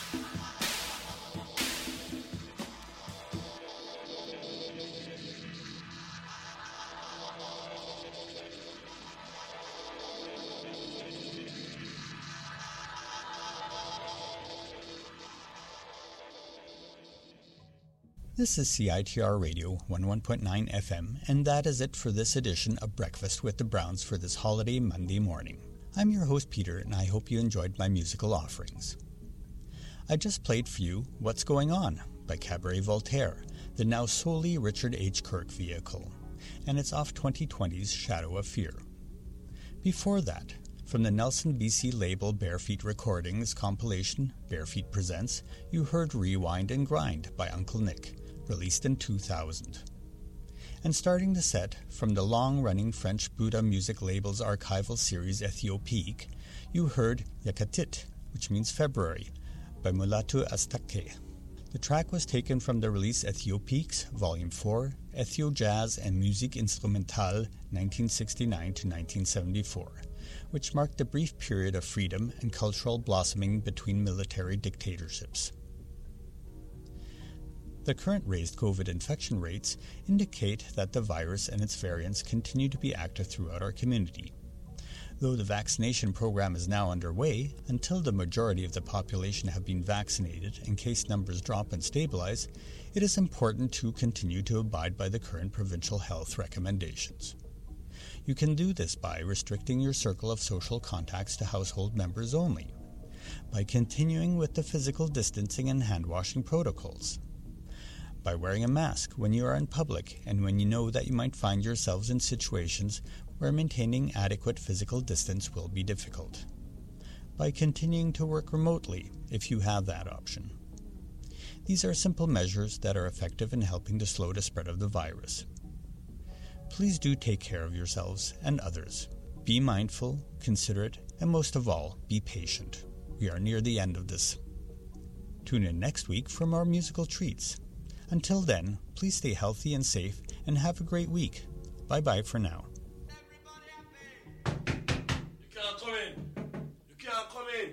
This is CITR Radio 11.9 FM, and that is it for this edition of Breakfast with the Browns for this holiday Monday morning. I'm your host Peter, and I hope you enjoyed my musical offerings. I just played for you What's Going On by Cabaret Voltaire, the now solely Richard H. Kirk vehicle, and it's off 2020's Shadow of Fear. Before that, from the Nelson BC label Barefeet Recordings compilation Barefeet Presents, you heard Rewind and Grind by Uncle Nick, released in 2000. And starting the set from the long-running French Buddha music label's archival series Ethiopique, you heard Yakatit, which means February, by Mulatu Astake. The track was taken from the release Ethiopiques, Volume 4, Ethio Jazz and Musique Instrumentale 1969 to 1974, which marked the brief period of freedom and cultural blossoming between military dictatorships. The current raised COVID infection rates indicate that the virus and its variants continue to be active throughout our community. Though the vaccination program is now underway, until the majority of the population have been vaccinated and case numbers drop and stabilize, it is important to continue to abide by the current provincial health recommendations. You can do this by restricting your circle of social contacts to household members only, by continuing with the physical distancing and hand-washing protocols, by wearing a mask when you are in public and when you know that you might find yourselves in situations where maintaining adequate physical distance will be difficult, by continuing to work remotely if you have that option. These are simple measures that are effective in helping to slow the spread of the virus. Please do take care of yourselves and others. Be mindful, considerate, and most of all, be patient. We are near the end of this. Tune in next week for more musical treats. Until then, please stay healthy and safe and have a great week. Bye-bye for now. Everybody happy. You can't come in. You can't come in.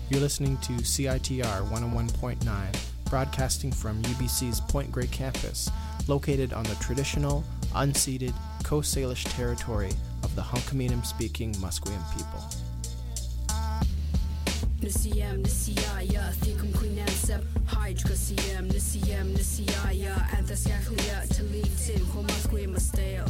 You're listening to CITR 101.9, broadcasting from UBC's Point Grey campus, located on the traditional, unceded Coast Salish territory of the Hunkaminam-speaking Musqueam people. Nisiyam nisiyaya thikum queenam sep hydra siyam nisiyaya antaskaklia talitim homasque masteo.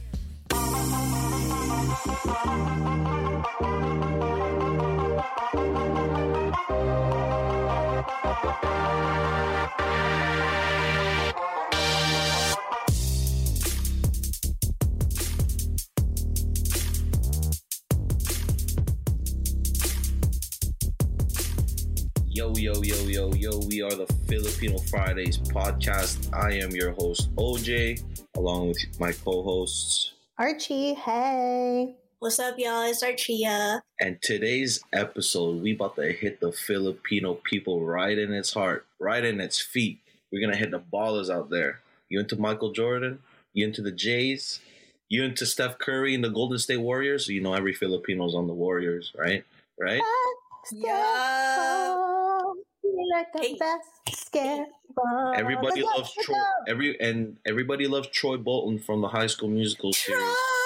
Yo, we are the Filipino Fridays podcast. I am your host, OJ, along with my co-hosts, Archie, hey. What's up, y'all? It's Archia. And today's episode, we about to hit the Filipino people right in its heart, right in its feet. We're going to hit the ballers out there. You into Michael Jordan? You into the Jays? You into Steph Curry and the Golden State Warriors? You know every Filipino's on the Warriors, right? Right? Yeah. Like the basketball. Everybody loves Troy. Everybody loves Troy Bolton from the High School Musical series.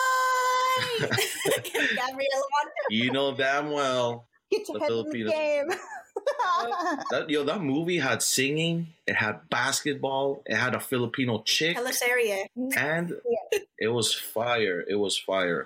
Gabrielle. You know damn well. Get your head in the game. That movie had singing, it had basketball, it had a Filipino chick, and it was fire. It was fire.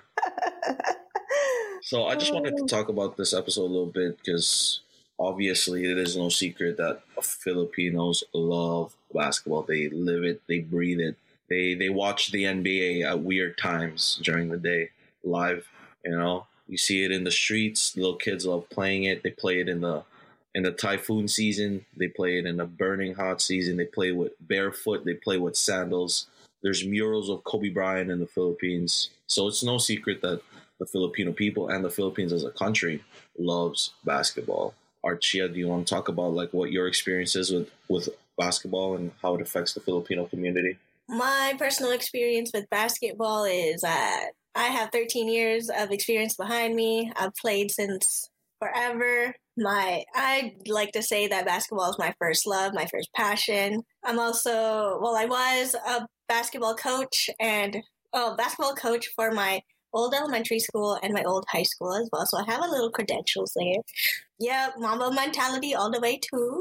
So I just wanted to talk about this episode a little bit because obviously it is no secret that Filipinos love basketball. They live it, they breathe it. They watch the NBA at weird times during the day, live. You know, you see it in the streets. Little kids love playing it. They play it in the typhoon season. They play it in the burning hot season. They play with barefoot. They play with sandals. There's murals of Kobe Bryant in the Philippines. So it's no secret that the Filipino people and the Philippines as a country loves basketball. Archia, do you want to talk about like what your experience is with basketball and how it affects the Filipino community? My personal experience with basketball is that I have 13 years of experience behind me. I've played since forever. I'd like to say that basketball is my first love, my first passion. I was a basketball coach for my old elementary school and my old high school as well. So I have a little credentials there. Yeah, Mamba mentality all the way too.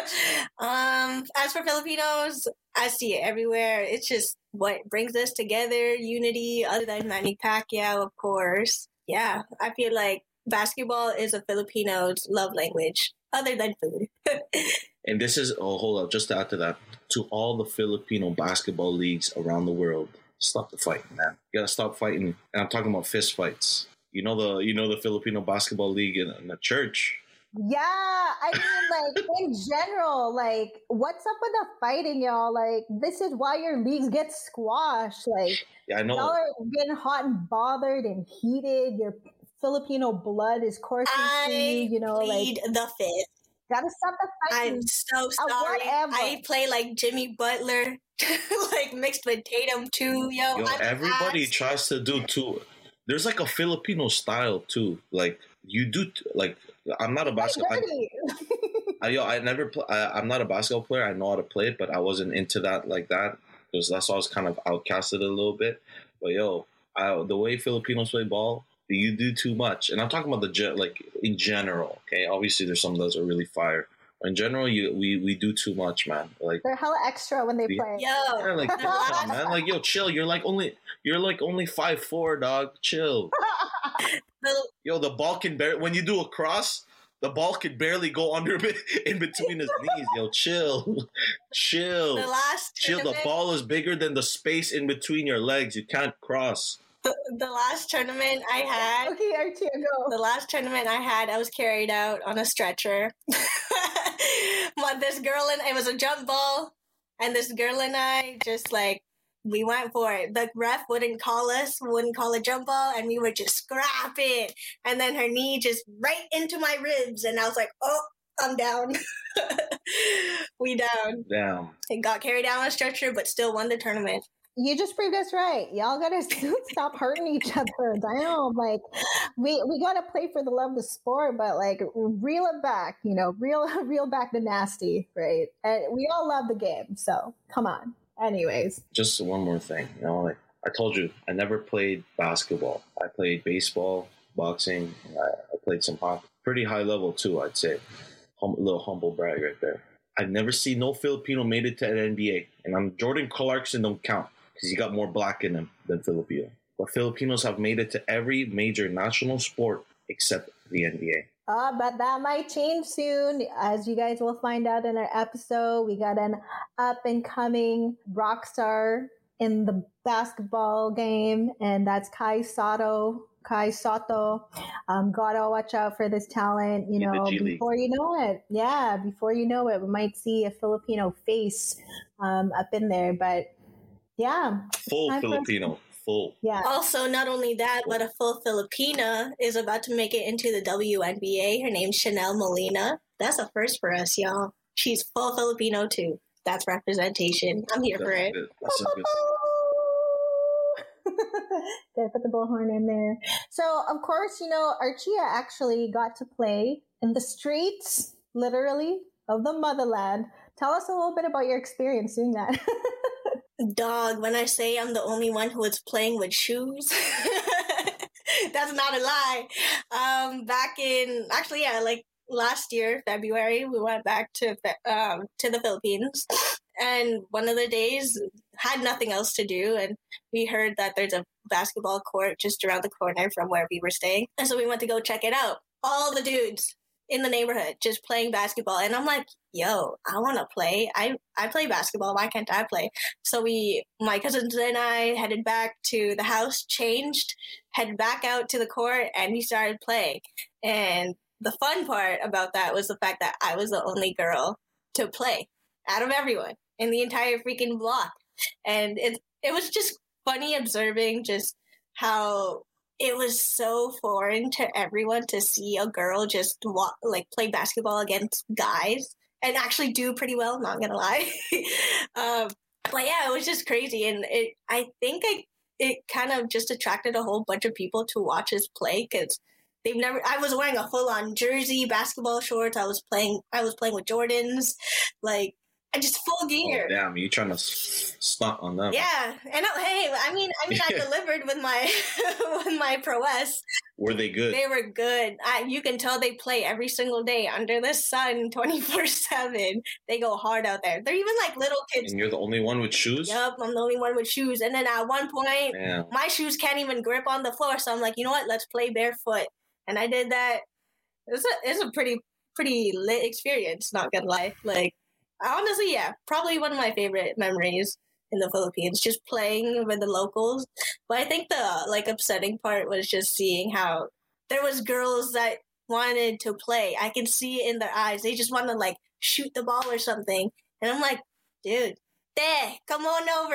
As for Filipinos, I see it everywhere. It's just what brings us together, unity, other than Manny Pacquiao, of course. Yeah, I feel like basketball is a Filipino's love language, other than food. And this is, hold up, just to add to that, to all the Filipino basketball leagues around the world, stop the fighting, man. You gotta stop fighting. And I'm talking about fist fights. You know the Filipino basketball league in the church. Yeah, I mean, like, in general, like, what's up with the fighting, y'all? Like, this is why your leagues get squashed. Like, yeah, I know. Y'all are getting hot and bothered and heated. Your Filipino blood is coursing through you, you know, like the fifth. Gotta stop the fighting. I'm so sorry. I play like Jimmy Butler, like mixed with Tatum too. Yo, everybody tries to do too. There's like a Filipino style too. Like you do, like I'm not a basketball. I'm not a basketball player. I know how to play it, but I wasn't into that like that because that's why I was kind of outcasted a little bit. But the way Filipinos play ball, you do too much. And I'm talking about in general. Okay, obviously there's some that are really fire. In general, we do too much, man. Like they're hella extra when they play. Yeah, like come on, man. Like chill. You're like only 5'4", dog. Chill. The ball can when you do a cross, the ball can barely go under in between his knees. Chill. Chill. The ball is bigger than the space in between your legs. You can't cross. The last tournament I had. Okay, Archie, go. The last tournament I had, I was carried out on a stretcher. It was a jump ball, and this girl and I just we went for it. The ref wouldn't call a jump ball, and we would just scrap it. And then her knee just right into my ribs, and I was like, oh, I'm down. We down. Damn. It got carried down on a stretcher, but still won the tournament. You just proved us right. Y'all gotta stop hurting each other. Damn, like we gotta play for the love of the sport, but like reel it back, reel back the nasty, right? And we all love the game, so come on. Anyways, just one more thing, like I told you, I never played basketball. I played baseball, boxing. I played some hockey, pretty high level too, I'd say. Little humble brag right there. I've never seen no Filipino made it to an NBA, and Jordan Clarkson don't count because he got more black in him than Filipino. But Filipinos have made it to every major national sport except the NBA. But that might change soon. As you guys will find out in our episode, we got an up-and-coming rock star in the basketball game, and that's Kai Soto. Gotta watch out for this talent, before you know it. Yeah, before you know it, we might see a Filipino face up in there. But yeah. Full Filipino. Full. Yeah. Also, not only that, but a full Filipina is about to make it into the WNBA. Her name's Chanel Molina. That's a first for us, y'all. She's full Filipino too. That's representation. I'm here for it. That's a good. Gotta put the bullhorn in there. So, of course, Archia actually got to play in the streets, literally, of the motherland. Tell us a little bit about your experience doing that. Dog, when I say I'm the only one who was playing with shoes, that's not a lie. Back in, last year, February, we went back to the Philippines. And one of the days, had nothing else to do, and we heard that there's a basketball court just around the corner from where we were staying. And so we went to go check it out. All the dudes in the neighborhood just playing basketball. And I'm like, yo, I want to play. I play basketball. Why can't I play? So my cousins and I headed back to the house, changed, headed back out to the court, and we started playing. And the fun part about that was the fact that I was the only girl to play out of everyone in the entire freaking block. And it was just funny observing just how it was so foreign to everyone to see a girl just play basketball against guys and actually do pretty well, not gonna lie. But yeah, it was just crazy. And I think it kind of just attracted a whole bunch of people to watch us play because I was wearing a full-on jersey, basketball shorts. I was playing with Jordans, I just full gear. Oh, damn, you trying to stunt on them? Yeah, and I delivered with my prowess. Were they good? They were good. You can tell they play every single day under the sun, 24/7. They go hard out there. They're even like little kids. And you're the only one with shoes? Yep, I'm the only one with shoes. And then at one point, my shoes can't even grip on the floor. So I'm like, you know what? Let's play barefoot. And I did that. It's a pretty lit experience. Not gonna lie, honestly, yeah, probably one of my favorite memories in the Philippines, just playing with the locals. But I think the upsetting part was just seeing how there was girls that wanted to play. I can see it in their eyes. They just want to shoot the ball or something. And I'm like, dude, come on over.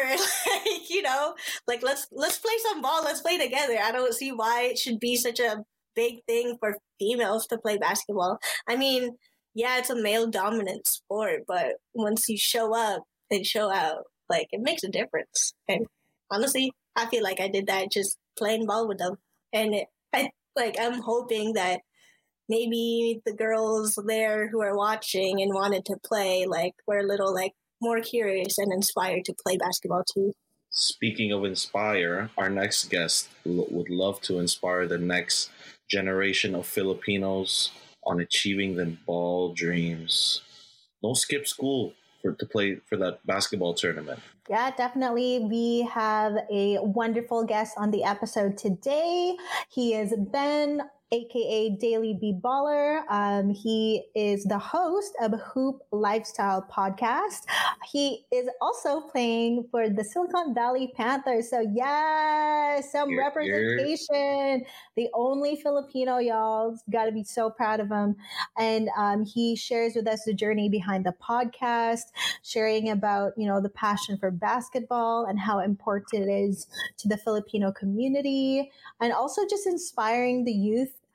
Let's play some ball. Let's play together. I don't see why it should be such a big thing for females to play basketball. I mean, yeah, it's a male-dominant sport, but once you show up and show out, it makes a difference. And honestly, I feel like I did that just playing ball with them. And I'm hoping that maybe the girls there who are watching and wanted to play, were a little, more curious and inspired to play basketball too. Speaking of inspire, our next guest would love to inspire the next generation of Filipinos on achieving their ball dreams. Don't skip school to play for that basketball tournament. Yeah, definitely. We have a wonderful guest on the episode today. He is Ben, aka Daily B Baller. He is the host of Hoop Lifestyle Podcast. He is also playing for the Silicon Valley Panthers. So yeah, some representation. The only Filipino, y'all. Got to be so proud of him. And he shares with us the journey behind the podcast, sharing about, the passion for basketball and how important it is to the Filipino community, and also just inspiring the youth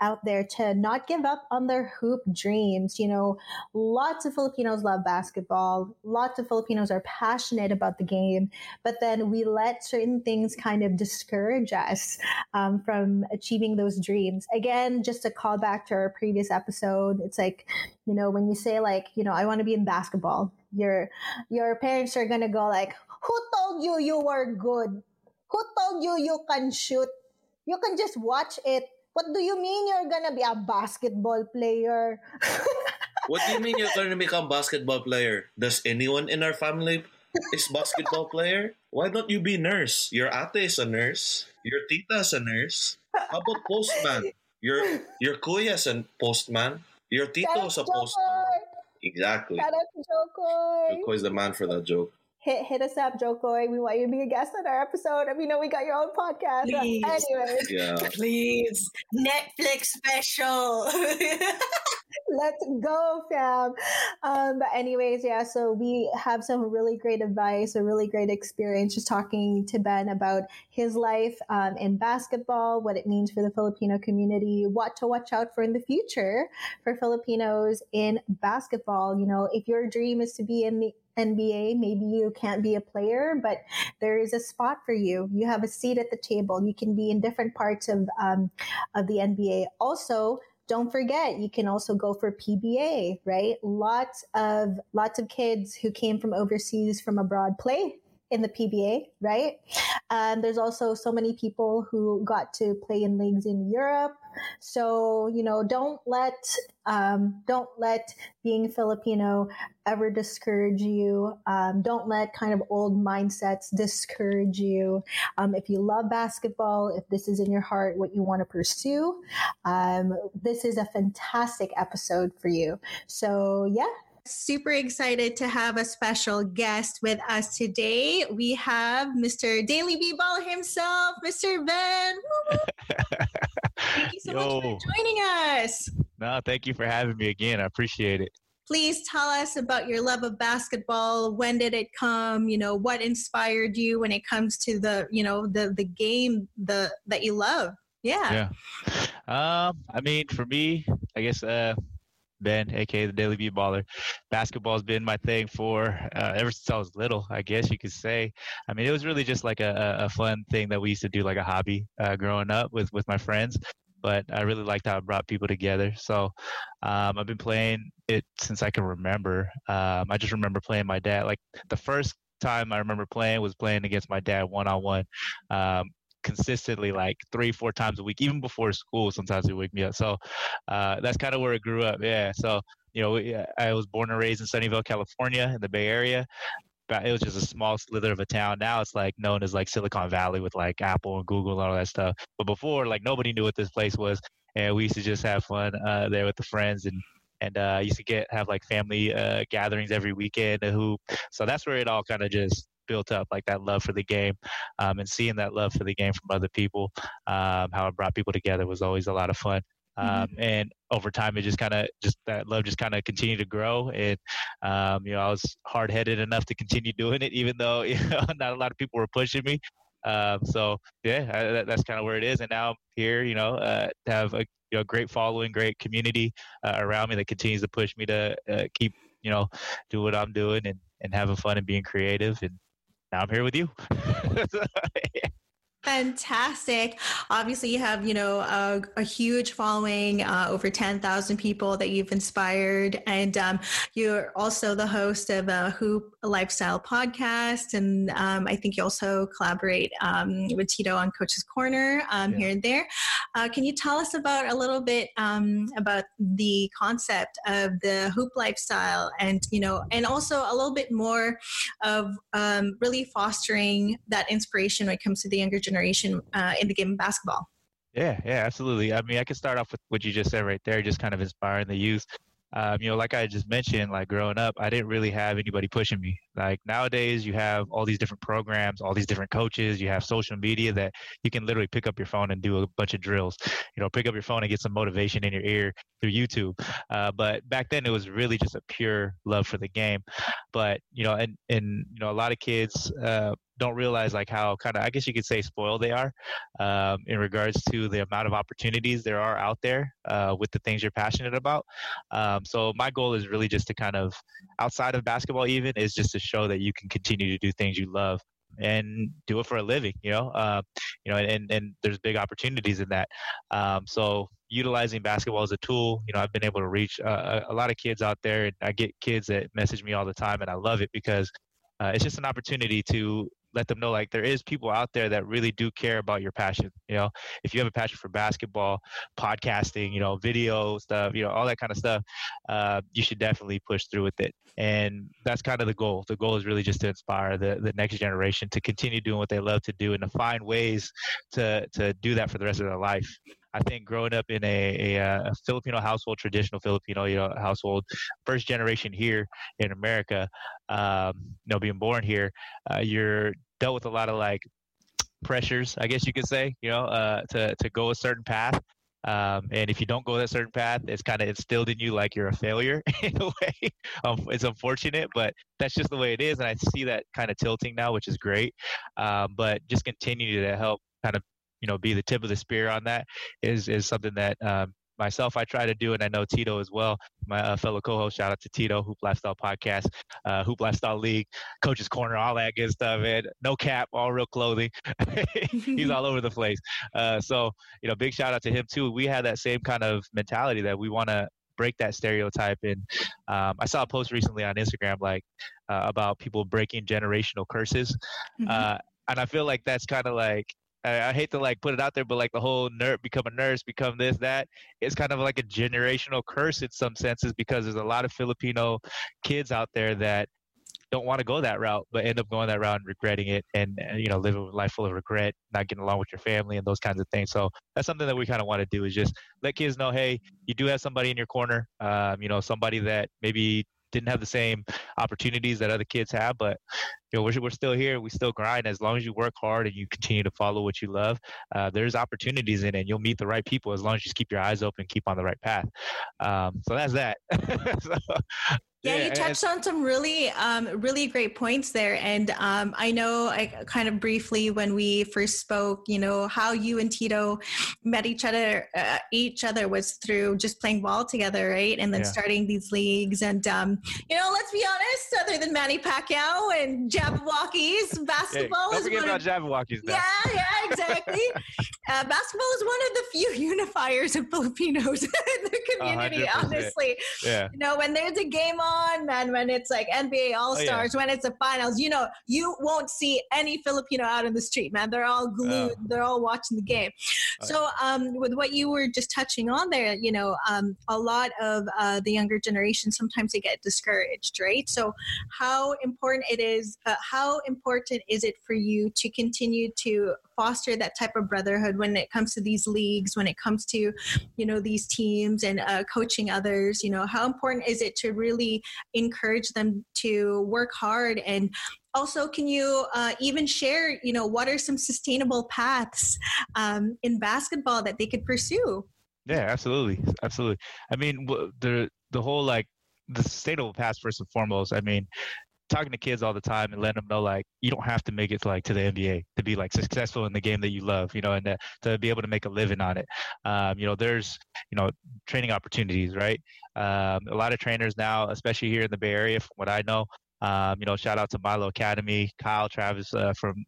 out there to not give up on their hoop dreams. You know, lots of Filipinos love basketball. Lots of Filipinos are passionate about the game, but then we let certain things kind of discourage us from achieving those dreams. Again, just to call back to our previous episode, it's like, you know, when you say like, you know, I want to be in basketball, your parents are going to go like, who told you you were good? Who told you you can shoot? You can just watch it. What do you mean you're gonna be a basketball player? What do you mean you're gonna become a basketball player? Does anyone in our family is basketball player? Why don't you be nurse? Your ate is a nurse. Your tita is a nurse. How about postman? Your kuya is a postman. Your tito is a postman. Exactly. Shout out to Jokoy. Jokoy is the man for that joke. Hit us up, Jokoy. We want you to be a guest on our episode. We know we got your own podcast. Please. Anyways. Yeah. Please. Netflix special. Let's go, fam. But anyways, yeah, so we have some really great advice, a really great experience just talking to Ben about his life in basketball, what it means for the Filipino community, what to watch out for in the future for Filipinos in basketball. You know, if your dream is to be in the NBA, maybe you can't be a player, but there is a spot for you. You have a seat at the table. You can be in different parts of the NBA. Also, don't forget, you can also go for PBA, right? Lots of kids who came from overseas, from abroad, play in the PBA, right? There's also so many people who got to play in leagues in Europe. So, you know, don't let being Filipino ever discourage you. Don't let kind of old mindsets discourage you. If you love basketball, if this is in your heart, what you want to pursue, this is a fantastic episode for you. So, yeah. Super excited to have a special guest with us today. We have Mr. Daily B-Ball himself, Mr. Ben. Thank you so much for joining us. No, thank you for having me again. I appreciate it. Please tell us about your love of basketball. When did it come? You know, what inspired you when it comes to the game that you love? Yeah. I mean, for me, I guess Ben, aka the Daily B-Baller, basketball's been my thing for ever since I was little, I guess you could say. I mean, it was really just like a fun thing that we used to do, like a hobby growing up with my friends. But I really liked how it brought people together. So I've been playing it since I can remember. I just remember playing my dad. Like the first time I remember playing was playing against my dad one-on-one. Consistently, like 3-4 times a week, even before school. Sometimes it wake me up. So that's kind of where it grew up. Yeah. So, you know, I was born and raised in Sunnyvale, California, in the Bay Area. But it was just a small slither of a town. Now it's like known as like Silicon Valley with like Apple and Google and all that stuff. But before, like nobody knew what this place was, and we used to just have fun there with the friends and used to have like family gatherings every weekend. So that's where it all kind of just built up, like that love for the game, and seeing that love for the game from other people, how it brought people together was always a lot of fun. And over time, it that love just kind of continued to grow. And, you know, I was hard-headed enough to continue doing it, even though, you know, not a lot of people were pushing me. So yeah, that's kind of where it is. And now I'm here, you know, to have a great following, great community around me that continues to push me to keep, you know, do what I'm doing and having fun and being creative. And now I'm here with you. Fantastic. Obviously, you have, you know, a huge following, over 10,000 people that you've inspired. And you're also the host of a Hoop Lifestyle podcast. And I think you also collaborate with Tito on Coach's Corner here and there. Can you tell us about a little bit about the concept of the Hoop Lifestyle and, you know, and also a little bit more of really fostering that inspiration when it comes to the younger generation in the game of basketball? Yeah, absolutely. I mean, I can start off with what you just said right there, just kind of inspiring the youth. You know, like I just mentioned, like growing up, I didn't really have anybody pushing me. Like nowadays, you have all these different programs, all these different coaches. You have social media that you can literally pick up your phone and do a bunch of drills. You know, pick up your phone and get some motivation in your ear through YouTube. But back then, it was really just a pure love for the game. But you know, and you know, a lot of kids don't realize like how kind of, I guess you could say, spoiled they are in regards to the amount of opportunities there are out there with the things you're passionate about. So my goal is really just to kind of, outside of basketball even, is just to show that you can continue to do things you love and do it for a living, and there's big opportunities in that. So utilizing basketball as a tool, I've been able to reach a lot of kids out there, and I get kids that message me all the time, and I love it because it's just an opportunity to let them know like there is people out there that really do care about your passion. If you have a passion for basketball, podcasting, video stuff, all that kind of stuff, you should definitely push through with it. And that's kind of the goal. The goal is really just to inspire the next generation to continue doing what they love to do and to find ways to do that for the rest of their life. I think growing up in a Filipino household, traditional Filipino, household, first generation here in America, being born here, you're dealt with a lot of like pressures, I guess you could say, to go a certain path. And if you don't go that certain path, it's kind of instilled in you like you're a failure in a way. It's unfortunate, but that's just the way it is. And I see that kind of tilting now, which is great. But just continue to help kind of, be the tip of the spear on that is something that myself I try to do, and I know Tito as well, my fellow co-host. Shout out to Tito, Hoop Lifestyle Podcast, Hoop Lifestyle League, Coach's Corner, all that good stuff, man. No cap, all real clothing. He's all over the place. So big shout out to him too. We had that same kind of mentality that we want to break that stereotype. And I saw a post recently on Instagram about people breaking generational curses, and I feel like that's kind of like, I hate to put it out there, but the whole become a nurse, become this, that, it's kind of like a generational curse in some senses, because there's a lot of Filipino kids out there that don't want to go that route, but end up going that route and regretting it, and living a life full of regret, not getting along with your family and those kinds of things. So that's something that we kind of want to do, is just let kids know, hey, you do have somebody in your corner, somebody that maybe didn't have the same opportunities that other kids have, but we're still here. We still grind. As long as you work hard and you continue to follow what you love, there's opportunities in it, and you'll meet the right people as long as you just keep your eyes open, keep on the right path. So that's that. Yeah, you touched on some really, really great points there. And I know I kind of briefly when we first spoke, how you and Tito met each other was through just playing ball together, right? And then starting these leagues. And, let's be honest, other than Manny Pacquiao and Jabberwockies, basketball is one of Jabberwockies. Yeah, exactly. Basketball is one of the few unifiers of Filipinos in the community, 100%. Honestly. Yeah. When there's a game on, man, when it's like NBA All-Stars, when it's the finals, you won't see any Filipino out in the street, man. They're all glued. They're all watching the game. So with what you were just touching on there, a lot of the younger generation, sometimes they get discouraged, right? So how important is it for you to continue to foster that type of brotherhood when it comes to these leagues, when it comes to, these teams and coaching others? How important is it to really encourage them to work hard? And also, can you even share, what are some sustainable paths in basketball that they could pursue? Yeah, absolutely. Absolutely. I mean, the whole, the sustainable paths, first and foremost, I mean, talking to kids all the time and letting them know, you don't have to make it to the NBA to be successful in the game that you love, and to be able to make a living on it. There's, training opportunities, right? A lot of trainers now, especially here in the Bay Area, from what I know, shout out to Milo Academy, Kyle, Travis from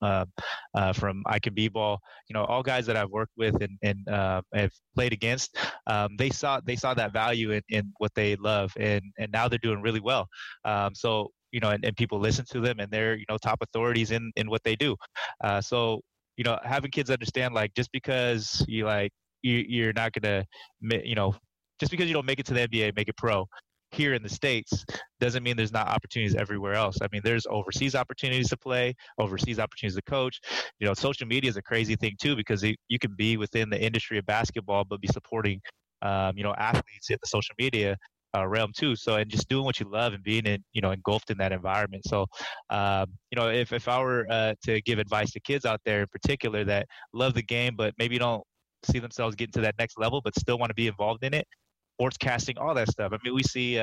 I Can B-Ball, all guys that I've worked with and have played against. They saw that value in what they love, and now they're doing really well. So and people listen to them, and they're, top authorities in what they do. So, having kids understand, just because you're not going to, just because you don't make it to the NBA, make it pro here in the States, doesn't mean there's not opportunities everywhere else. I mean, there's overseas opportunities to play, overseas opportunities to coach. Social media is a crazy thing too, because you can be within the industry of basketball, but be supporting, athletes in the social media realm too. So, and just doing what you love and being engulfed in that environment. So, if I were to give advice to kids out there in particular that love the game, but maybe don't see themselves getting to that next level, but still want to be involved in it, sportscasting, all that stuff. I mean, we see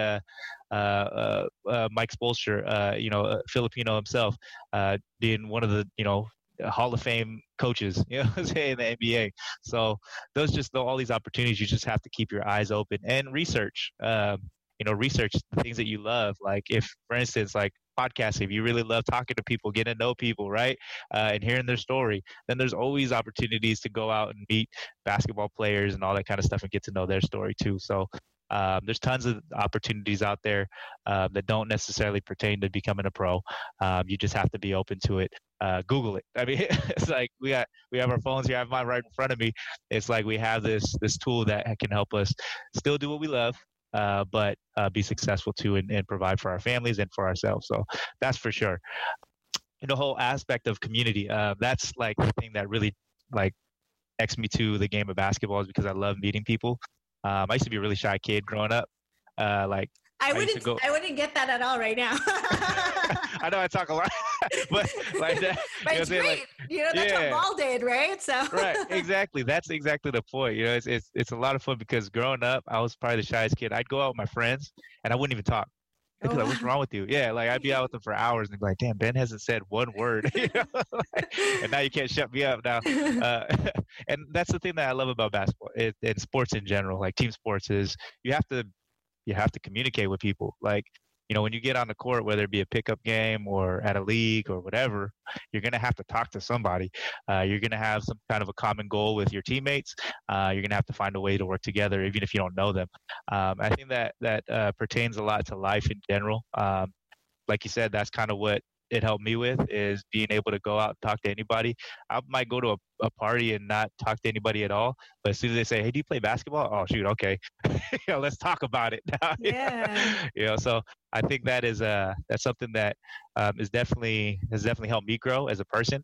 Mike Spoelstra, Filipino himself, being one of the, Hall of Fame coaches, in the NBA. So all these opportunities, you just have to keep your eyes open and research. Research the things that you love. Like if, for instance, like podcasting, if you really love talking to people, getting to know people, right, and hearing their story, then there's always opportunities to go out and meet basketball players and all that kind of stuff and get to know their story too. So there's tons of opportunities out there that don't necessarily pertain to becoming a pro. You just have to be open to it. Google it. I mean, it's like we have our phones here. I have mine right in front of me. It's like we have this tool that can help us still do what we love, but be successful too and provide for our families and for ourselves. So that's for sure. And the whole aspect of community, that's like the thing that really like connects me to the game of basketball, is because I love meeting people. I used to be a really shy kid growing up. I wouldn't get that at all right now. I know I talk a lot, but like that. But it's great. That's what Ball did, right? So right, exactly. That's exactly the point. It's a lot of fun because growing up, I was probably the shyest kid. I'd go out with my friends and I wouldn't even talk. Like, what's wrong with you? Yeah, like I'd be out with them for hours and be like, damn, Ben hasn't said one word. And now you can't shut me up now. And that's the thing that I love about basketball and sports in general, like team sports, is you have to communicate with people. Like, when you get on the court, whether it be a pickup game or at a league or whatever, you're going to have to talk to somebody. You're going to have some kind of a common goal with your teammates. You're going to have to find a way to work together, even if you don't know them. I think that pertains a lot to life in general. Like you said, that's kind of what it helped me with, is being able to go out and talk to anybody. I might go to a party and not talk to anybody at all, but as soon as they say, hey, do you play basketball? Oh, shoot, okay. Let's talk about it now. Yeah. So I think that's something that has definitely helped me grow as a person.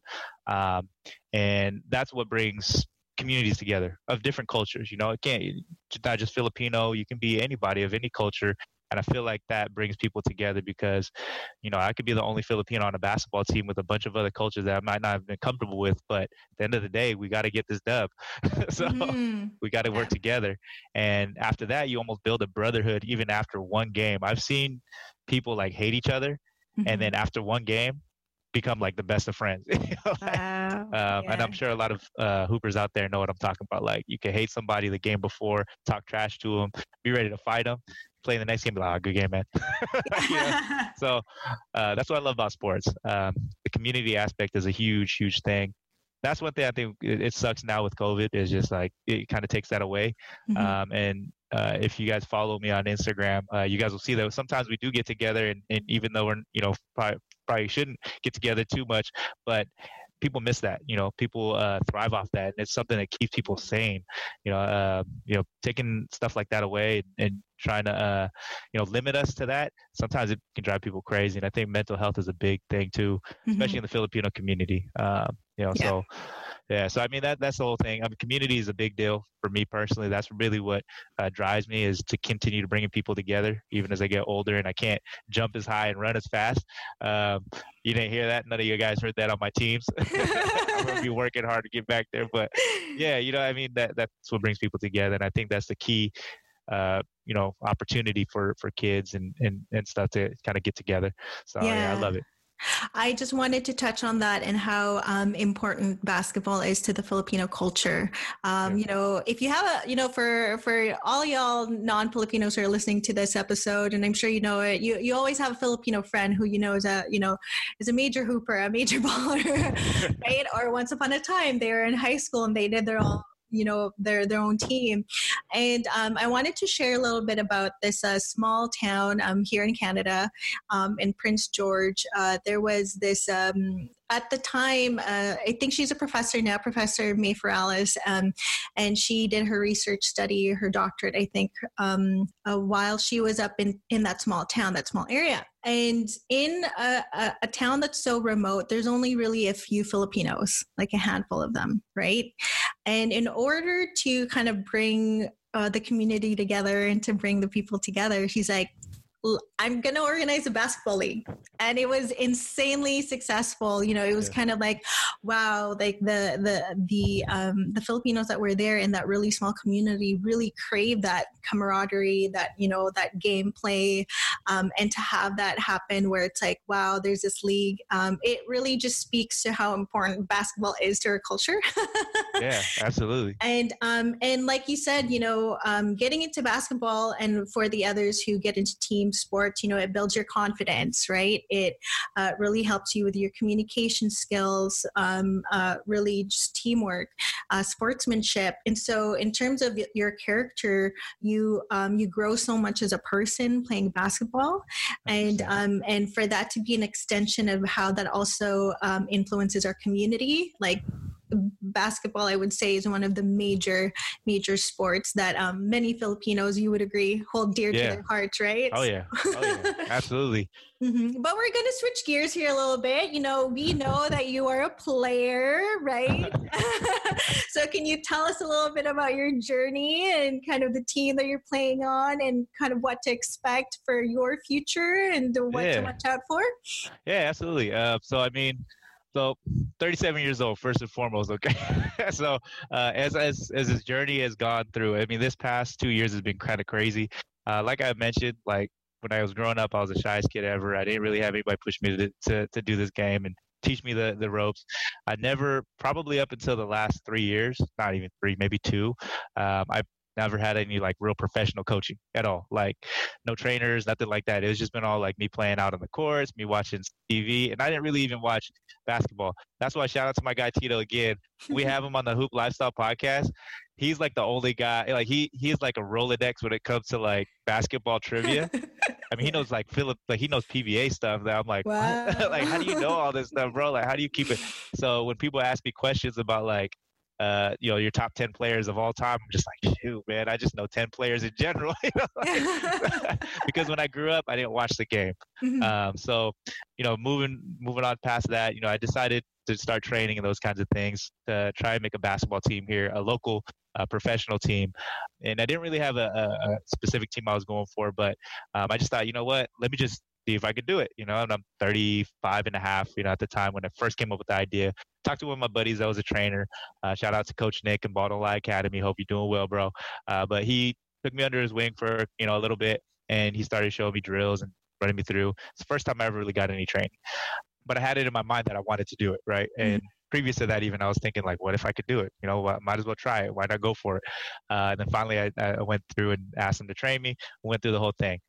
And that's what brings communities together of different cultures. It can't not just Filipino, you can be anybody of any culture. And I feel like that brings people together because, I could be the only Filipino on a basketball team with a bunch of other cultures that I might not have been comfortable with. But at the end of the day, we got to get this dub. So we got to work together. And after that, you almost build a brotherhood even after one game. I've seen people like hate each other. And then after one game, become like the best of friends. And I'm sure a lot of hoopers out there know what I'm talking about. Like you can hate somebody the game before, talk trash to them, be ready to fight them, play the next game, be like, good game, man. So that's what I love about sports. The community aspect is a huge thing. That's one thing I think it sucks now with COVID, is just like it kind of takes that away. And if you guys follow me on Instagram, you guys will see that sometimes we do get together, and even though we're probably shouldn't get together too much, but people miss that. People thrive off that, and it's something that keeps people sane. Taking stuff like that away and trying to limit us to that, sometimes it can drive people crazy. And I think mental health is a big thing too, especially in the Filipino community. So I mean that's the whole thing. I mean, community is a big deal for me personally. That's really what drives me, is to continue to bring people together, even as I get older and I can't jump as high and run as fast. You didn't hear that. None of you guys heard that on my teams. I'm gonna be working hard to get back there, but yeah, I mean that's what brings people together, and I think that's the key. Opportunity for kids and stuff to kind of get together. So yeah, I love it. I just wanted to touch on that and how important basketball is to the Filipino culture. If you have for all y'all non-Filipinos who are listening to this episode, and I'm sure you know it, you always have a Filipino friend who is a major hooper, a major baller, right? Or once upon a time they were in high school and they did their own their own team. And I wanted to share a little bit about this small town here in Canada, in Prince George. There was this at the time, I think she's a professor now, Professor May Ferales, and she did her research study, her doctorate, I think, while she was up in that small town, that small area. And in a town that's so remote, there's only really a few Filipinos, like a handful of them, right? And in order to kind of bring the community together and to bring the people together, she's like, I'm going to organize a basketball league. And it was insanely successful. You know, it was kind of like, wow, like the Filipinos that were there in that really small community really craved that camaraderie, that, you know, that gameplay, and to have that happen where it's like, wow, there's this league. It really just speaks to how important basketball is to our culture. Yeah, absolutely. And like you said, you know, getting into basketball, and for the others who get into team sports, you know, it builds your confidence, right? It really helps you with your communication skills, really just teamwork, sportsmanship. And so in terms of your character, you grow so much as a person playing basketball. And for that to be an extension of how that also influences our community, like basketball, I would say, is one of the major sports that many Filipinos, you would agree, hold dear to their hearts, right? Oh yeah, absolutely. Mm-hmm. But we're going to switch gears here a little bit. You know, we know that you are a player, right? So can you tell us a little bit about your journey and kind of the team that you're playing on, and kind of what to expect for your future and what to watch out for? Yeah, absolutely. So 37 years old, first and foremost. Okay. So as his journey has gone through, I mean, this past 2 years has been kind of crazy. Like I mentioned, like when I was growing up, I was the shyest kid ever. I didn't really have anybody push me to do this game and teach me the ropes. I never, probably up until the last 3 years, not even 3, maybe 2, I never had any like real professional coaching at all. Like no trainers, nothing like that. It was just been all like me playing out on the courts, me watching TV, and I didn't really even watch basketball. That's why shout out to my guy Tito again. We have him on the Hoop Lifestyle podcast. He's like the only guy, like he's like a Rolodex when it comes to like basketball trivia. I mean, he knows like he knows PBA stuff that I'm like, wow. Like, how do you know all this stuff, bro? Like, how do you keep it? So when people ask me questions about like, you know, your top 10 players of all time, I'm just like, shoot, man, I just know 10 players in general. You know? Like, because when I grew up, I didn't watch the game. Mm-hmm. So, you know, moving on past that, you know, I decided to start training and those kinds of things to try and make a basketball team here, a local professional team. And I didn't really have a specific team I was going for, but I just thought, you know what, let me just see if I could do it, you know, and I'm 35 and a half, you know, at the time when I first came up with the idea. Talked to one of my buddies that was a trainer. Shout out to Coach Nick in Baldwin Light Academy. Hope you're doing well, bro. But he took me under his wing for, you know, a little bit, and he started showing me drills and running me through. It's the first time I ever really got any training. But I had it in my mind that I wanted to do it, right? And previous to that, even I was thinking like, what if I could do it? You know, might as well try it. Why not go for it? And then finally I went through and asked him to train me. Went through the whole thing.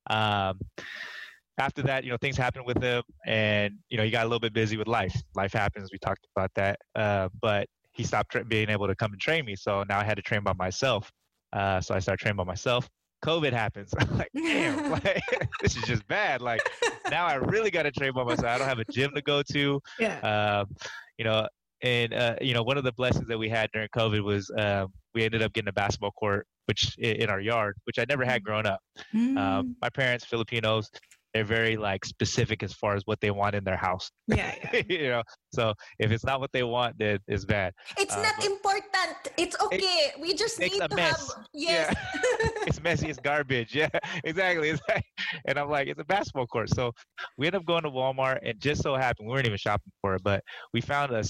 After that, you know, things happened with him, and, you know, he got a little bit busy with life. Life happens. We talked about that. But he stopped being able to come and train me. So now I had to train by myself. So I started training by myself. COVID happens. I'm like, damn, like, this is just bad. Like, now I really got to train by myself. I don't have a gym to go to. Yeah. You know, and, you know, one of the blessings that we had during COVID was we ended up getting a basketball court, which in our yard, which I never had growing up. My parents, Filipinos, they're very like specific as far as what they want in their house. Yeah. You know, so if it's not what they want, then it's bad. It's not important. It's okay. We just need to have. Yes. Yeah. It's messy. It's garbage. Yeah, exactly. And I'm like, it's a basketball court. So we ended up going to Walmart, and just so happened, we weren't even shopping for it, but we found a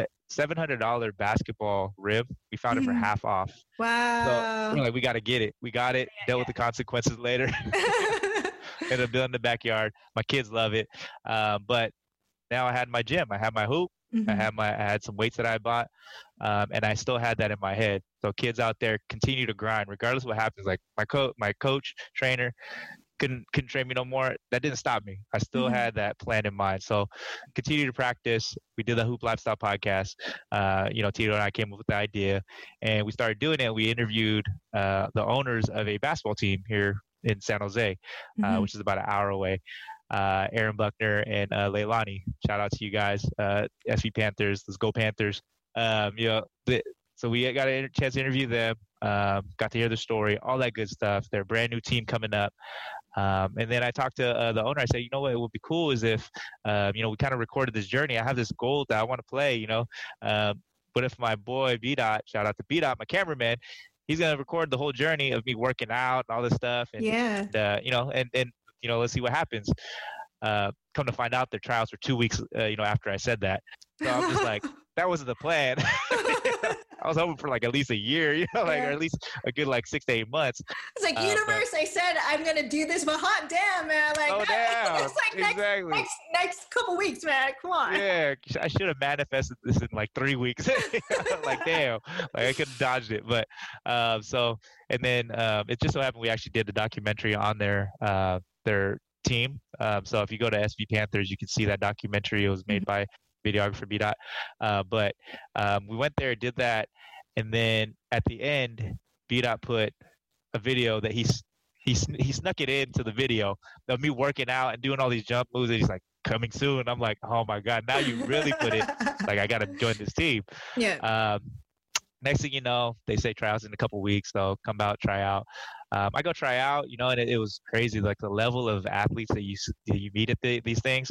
$700 basketball rim. We found it for half off. Wow. So we're like, we got to get it. We got it. Dealt with the consequences later. Ended up building in the backyard. My kids love it. But now I had my gym. I had my hoop. I had some weights that I bought. And I still had that in my head. So kids out there, continue to grind regardless of what happens. Like my coach, trainer, couldn't train me no more. That didn't stop me. I still had that plan in mind. So continue to practice. We did the Hoop Lifestyle podcast. You know, Tito and I came up with the idea, and we started doing it. We interviewed the owners of a basketball team here in San Jose, which is about an hour away. Aaron Buckner and Leilani. Shout out to you guys. SV Panthers. Let's go Panthers. You know, so we got a chance to interview them. Got to hear the story, all that good stuff. They're a brand new team coming up. And then I talked to the owner. I said, you know what, it would be cool is if, you know, we kind of recorded this journey. I have this goal that I want to play, you know. But if my boy B-Dot, shout out to B-Dot, my cameraman, he's going to record the whole journey of me working out and all this stuff. And, you know, and let's see what happens. Come to find out, their trials were 2 weeks, after I said that. So I'm just like, that wasn't the plan. I was hoping for like at least a year, or at least a good like 6 to 8 months. It's like, universe, I said I'm gonna do this, but hot damn, man! Like, damn. It's like next couple weeks, man. Come on. Yeah, I should have manifested this in like 3 weeks. Like, damn, like I could have dodged it. But and then it just so happened we actually did a documentary on their team. So if you go to SV Panthers, you can see that documentary. It was made by videographer B. But we went there, did that, and then at the end, B. put a video that he snuck it into the video of me working out and doing all these jump moves, and he's like, coming soon. I'm like, oh my God, now you really put it, like, I got to join this team. Yeah. Next thing you know, they say tryouts in a couple weeks, so come out, try out. I go try out, and it was crazy, like the level of athletes that you meet at these things.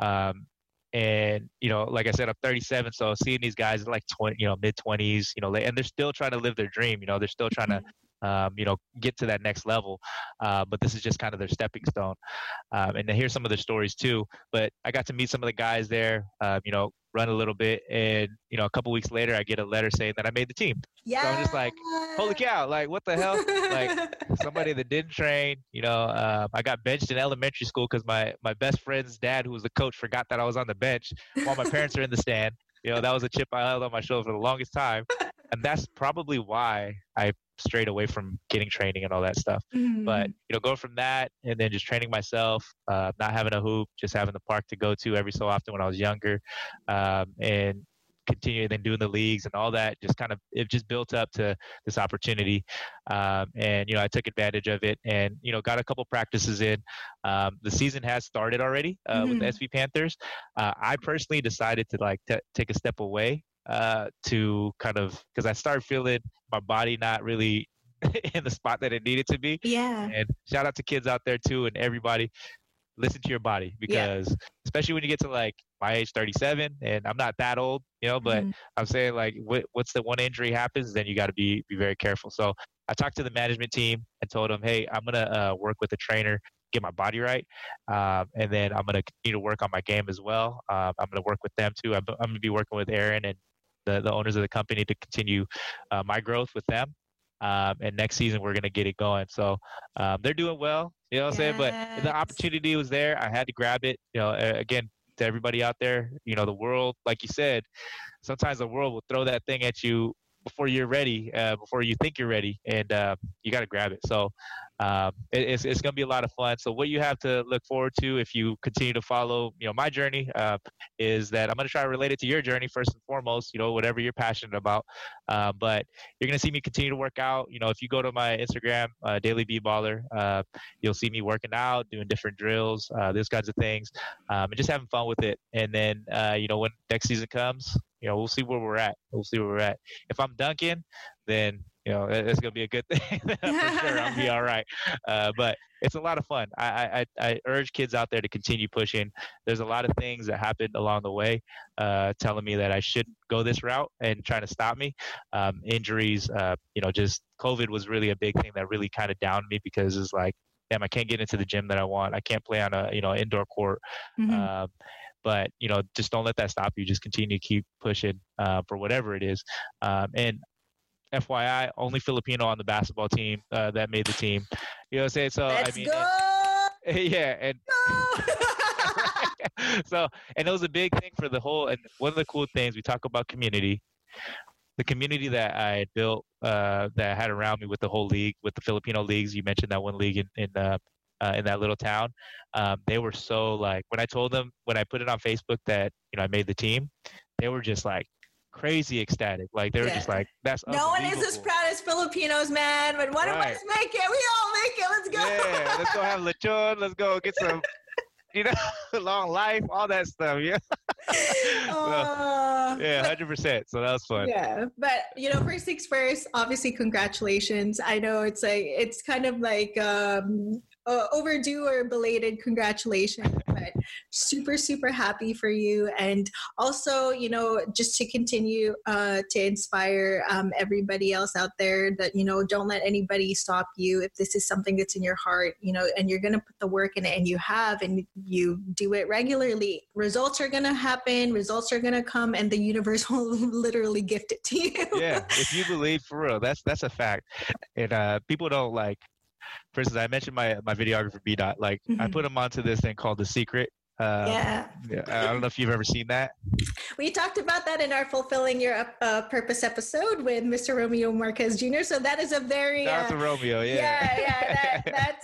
And, like I said, I'm 37, so seeing these guys like 20, mid-20s, and they're still trying to live their dream, they're still trying to, get to that next level. But this is just kind of their stepping stone. And to hear some of their stories too. But I got to meet some of the guys there, run a little bit, and a couple weeks later I get a letter saying that I made the team. Yeah. So I'm just like, holy cow, like what the hell? Like somebody that didn't train, I got benched in elementary school because my best friend's dad, who was the coach, forgot that I was on the bench while my parents are in the stand. That was a chip I held on my shoulder for the longest time. And that's probably why I strayed away from getting training and all that stuff. Mm-hmm. But, go from that and then just training myself, not having a hoop, just having the park to go to every so often when I was younger, and continuing then doing the leagues and all that, it just built up to this opportunity. And, I took advantage of it and, got a couple practices in. The season has started already with the SV Panthers. I personally decided to take a step away to kind of, because I started feeling my body not really in the spot that it needed to be. Yeah. And shout out to kids out there too, and everybody, listen to your body, because especially when you get to like my age, 37, and I'm not that old, but I'm saying like, what's the one injury happens, then you got to be very careful. So I talked to the management team and told them, hey, I'm going to work with a trainer, get my body right. And then I'm going to continue to work on my game as well. I'm going to work with them too. I'm going to be working with Aaron and the owners of the company to continue my growth with them. And next season we're going to get it going. So they're doing well, what I'm saying? But the opportunity was there. I had to grab it. Again, to everybody out there, the world, like you said, sometimes the world will throw that thing at you before you're ready, before you think you're ready, and you got to grab it. So it's going to be a lot of fun. So what you have to look forward to if you continue to follow, my journey, is that I'm going to try to relate it to your journey first and foremost, whatever you're passionate about. But you're going to see me continue to work out. If you go to my Instagram, Daily B Baller, you'll see me working out, doing different drills, those kinds of things, and just having fun with it. And then, when next season comes, we'll see where we're at. If I'm dunking, then it's gonna be a good thing. For sure, I'll be all right. But it's a lot of fun. I urge kids out there to continue pushing. There's a lot of things that happened along the way, telling me that I shouldn't go this route and trying to stop me. Injuries, just COVID was really a big thing that really kind of downed me, because it's like, damn, I can't get into the gym that I want. I can't play on a indoor court. But, just don't let that stop you. Just continue to keep pushing for whatever it is. And FYI, only Filipino on the basketball team that made the team. You know what I'm saying? So, Let's go! Yeah. And so, and it was a big thing for the whole, and one of the cool things, we talk about community. The community that I had built, that I had around me with the whole league, with the Filipino leagues. You mentioned that one league in that little town. They were so like, when I told them, when I put it on Facebook that, I made the team, they were just like crazy ecstatic. Like they were just like, that's no one is as proud as Filipinos, man. But one of us make it. We all make it. Let's go. Yeah, let's go have lechon. Let's go get some, long life, all that stuff. Yeah. Yeah, 100%. So that was fun. Yeah, but first things first. Obviously, congratulations. I know it's kind of like overdue or belated congratulations, but super, super happy for you. And also, you know, just to continue to inspire everybody else out there that, you know, don't let anybody stop you. If this is something that's in your heart, you know, and you're going to put the work in it, and you have, and you do it regularly, results are going to happen, results are going to come, and the universe will literally gift it to you. Yeah, if you believe, for real, that's a fact. And people don't, like, for instance, I mentioned my videographer B Dot. Like, I put him onto this thing called The Secret. Yeah, I don't know if you've ever seen that. We talked about that in our Fulfilling Your Purpose episode with Mr. Romeo Marquez Jr. So that is a very Dr. Romeo, yeah.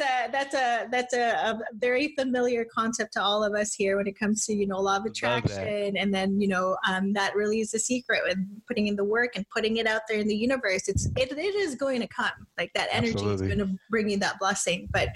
That's a very familiar concept to all of us here when it comes to, you know, law of attraction, and then, you know, that really is the secret with putting in the work and putting it out there in the universe. It is going to come, like that energy is going to bring you that blessing. But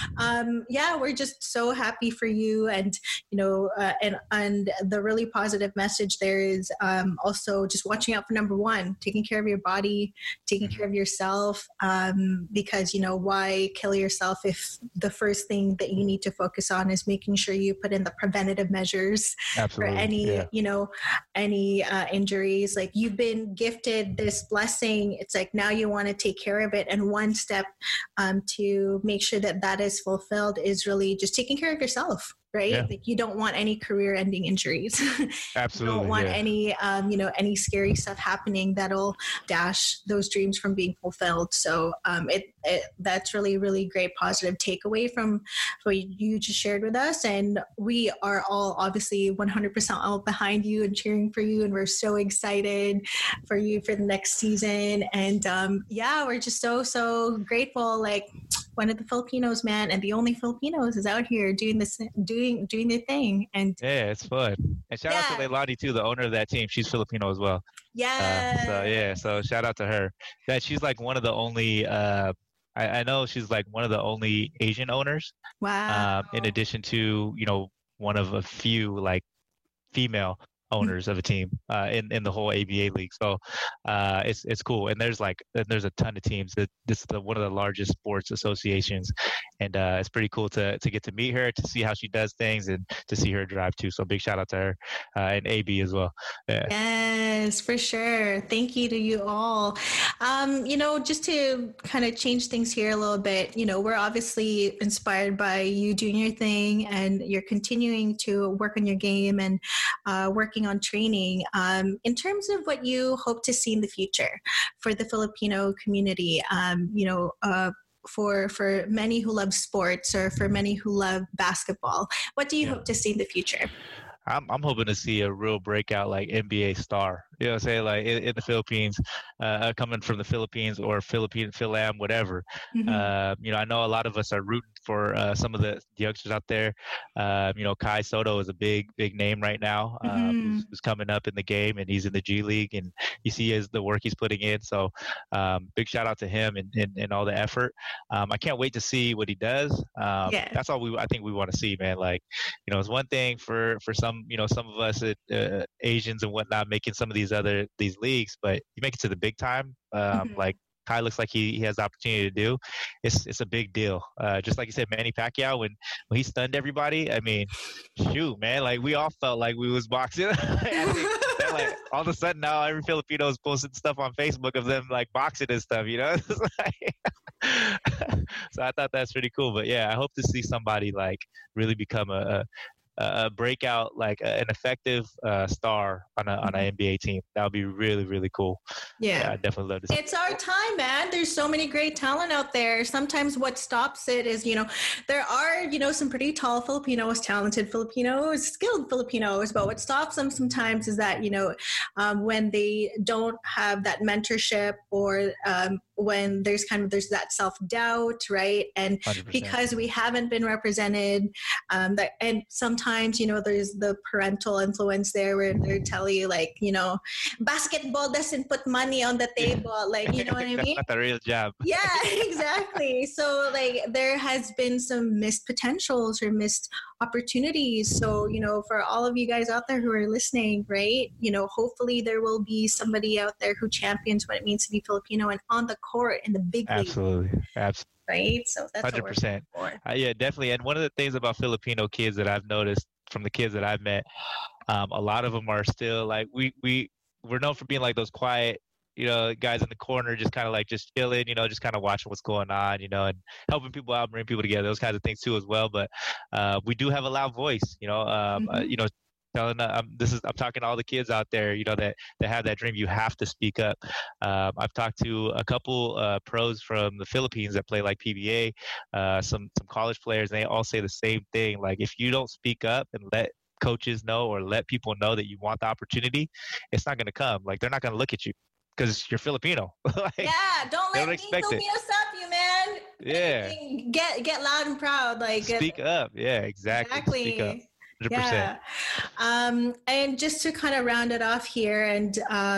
yeah, we're just so happy for you. And you know, and the really positive message there is also just watching out for number one, taking care of your body, taking care of yourself, because, you know, why kill yourself if the first thing that you need to focus on is making sure you put in the preventative measures for any, you know, any injuries. Like, you've been gifted this blessing. It's like, now you want to take care of it. And one step to make sure that that is fulfilled is really just taking care of yourself. Right? Yeah. Like, you don't want any career-ending injuries. Absolutely. You don't want any, you know, any scary stuff happening that'll dash those dreams from being fulfilled. So that's really, really great positive takeaway from what you just shared with us. And we are all obviously 100% all behind you and cheering for you. And we're so excited for you for the next season. And yeah, we're just so grateful. Like, one of the Filipinos, man, and the only Filipinos is out here doing their thing. And yeah, it's fun. And shout out to Leilani too, the owner of that team. She's Filipino as well. Yeah. So shout out to her. That she's like one of the only. I know she's like one of the only Asian owners. Wow. In addition to, you know, one of a few like female owners of a team in the whole ABA league. So it's cool. And there's a ton of teams. This is one of the largest sports associations, and it's pretty cool to get to meet her, to see how she does things, and to see her drive too. So big shout out to her and AB as well. Yeah. Yes, for sure. Thank you to you all. You know, just to kind of change things here a little bit, you know, we're obviously inspired by you doing your thing, and you're continuing to work on your game and working on training. In terms of what you hope to see in the future for the Filipino community, you know, for many who love sports, or for many who love basketball, what do you hope to see in the future? I'm hoping to see a real breakout, like NBA star. You know what I'm saying? Like in the Philippines, coming from the Philippines or Phil-Am, whatever. Mm-hmm. You know, I know a lot of us are rooting for some of the youngsters out there. You know, Kai Soto is a big name right now, who's coming up in the game, and he's in the G League, and you see the work he's putting in. So big shout out to him and all the effort. I can't wait to see what he does. That's all I think we want to see, man. Like, you know, it's one thing for some, you know, some of us Asians and whatnot making some of these leagues, but you make it to the big time, like Kai looks like he has the opportunity to do. It's a big deal. Just like you said, Manny Pacquiao, when he stunned everybody, I mean, shoot, man, like we all felt like we was boxing. I think that, like, all of a sudden now every Filipino is posting stuff on Facebook of them like boxing and stuff, you know? So I thought that's pretty cool. But yeah, I hope to see somebody like really become a breakout, like an effective star on an NBA team. That would be really, really cool. Yeah, I definitely love to see. It's our time, man. There's so many great talent out there. Sometimes what stops it is, you know, there are, you know, some pretty tall Filipinos, talented Filipinos, skilled Filipinos, but what stops them sometimes is that, you know, when they don't have that mentorship, or when there's that self-doubt, right? And 100%. Because we haven't been represented, and sometimes, you know, there's the parental influence there where they're telling you, like, you know, basketball doesn't put money on the table, like, you know what I mean? That's not a real job. Yeah, exactly. So like there has been some missed potentials or missed opportunities. So, you know, for all of you guys out there who are listening, right, you know, hopefully there will be somebody out there who champions what it means to be Filipino and on the court in the big league. Absolutely. right? So that's 100%. Yeah, definitely. And one of the things about Filipino kids that I've noticed from the kids that I've met, a lot of them are still like we're known for being like those quiet, guys in the corner, just kind of like just chilling, just kind of watching what's going on, and helping people out, bring people together, those kinds of things too as well. But we do have a loud voice, telling I'm talking to all the kids out there, that have that dream. You have to speak up. I've talked to a couple pros from the Philippines that play like PBA, some college players, and they all say the same thing. Like, if you don't speak up and let coaches know or let people know that you want the opportunity, it's not going to come. Like, they're not going to look at you because you're Filipino. Like, don't let me Filipinos up you, man. Yeah. Get loud and proud. Like, speak up. Yeah, exactly. Speak up. 100%. Yeah. And just to kind of round it off here, and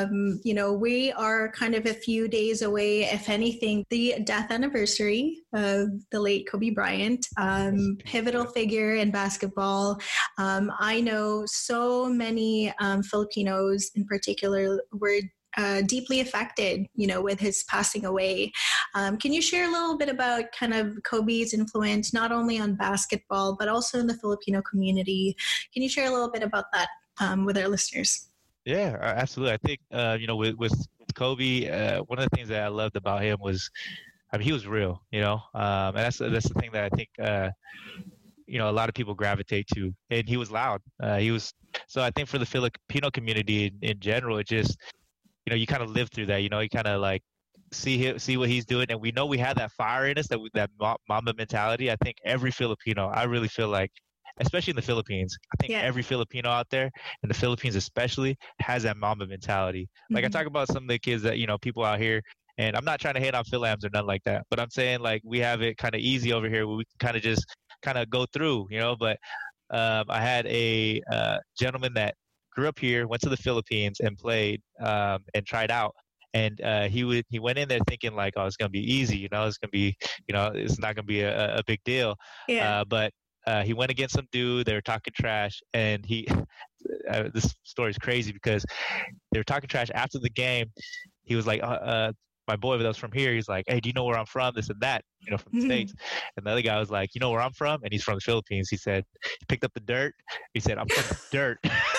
we are kind of a few days away, if anything, the death anniversary of the late Kobe Bryant, pivotal figure in basketball. I know so many Filipinos in particular were deeply affected, with his passing away. Can you share a little bit about kind of Kobe's influence, not only on basketball, but also in the Filipino community? Can you share a little bit about that with our listeners? Yeah, absolutely. I think, with Kobe, one of the things that I loved about him was, he was real, and that's the thing that I think, a lot of people gravitate to. And he was loud. So I think for the Filipino community in general, it just, you kind of live through that, you kind of like see what he's doing. And we know we have that fire in us, that Mamba mentality. I think every Filipino, I really feel like, especially in the Philippines, I think every Filipino out there, in the Philippines especially, has that Mamba mentality. Like, I talk about some of the kids that, people out here, and I'm not trying to hate on Phil-Ams or nothing like that, but I'm saying, like, we have it kind of easy over here where we can kind of just go through, but I had a gentleman that grew up here, went to the Philippines and played and tried out. And he went in there thinking like, oh, it's going to be easy, it's going to be, it's not going to be a big deal. Yeah. But he went against some dude, they were talking trash, and this story is crazy because they were talking trash after the game. He was like, my boy that was from here, he's like, hey, do you know where I'm from? This and that, from the States. And the other guy was like, you know where I'm from? And he's from the Philippines. He said, he picked up the dirt. He said, I'm from the dirt.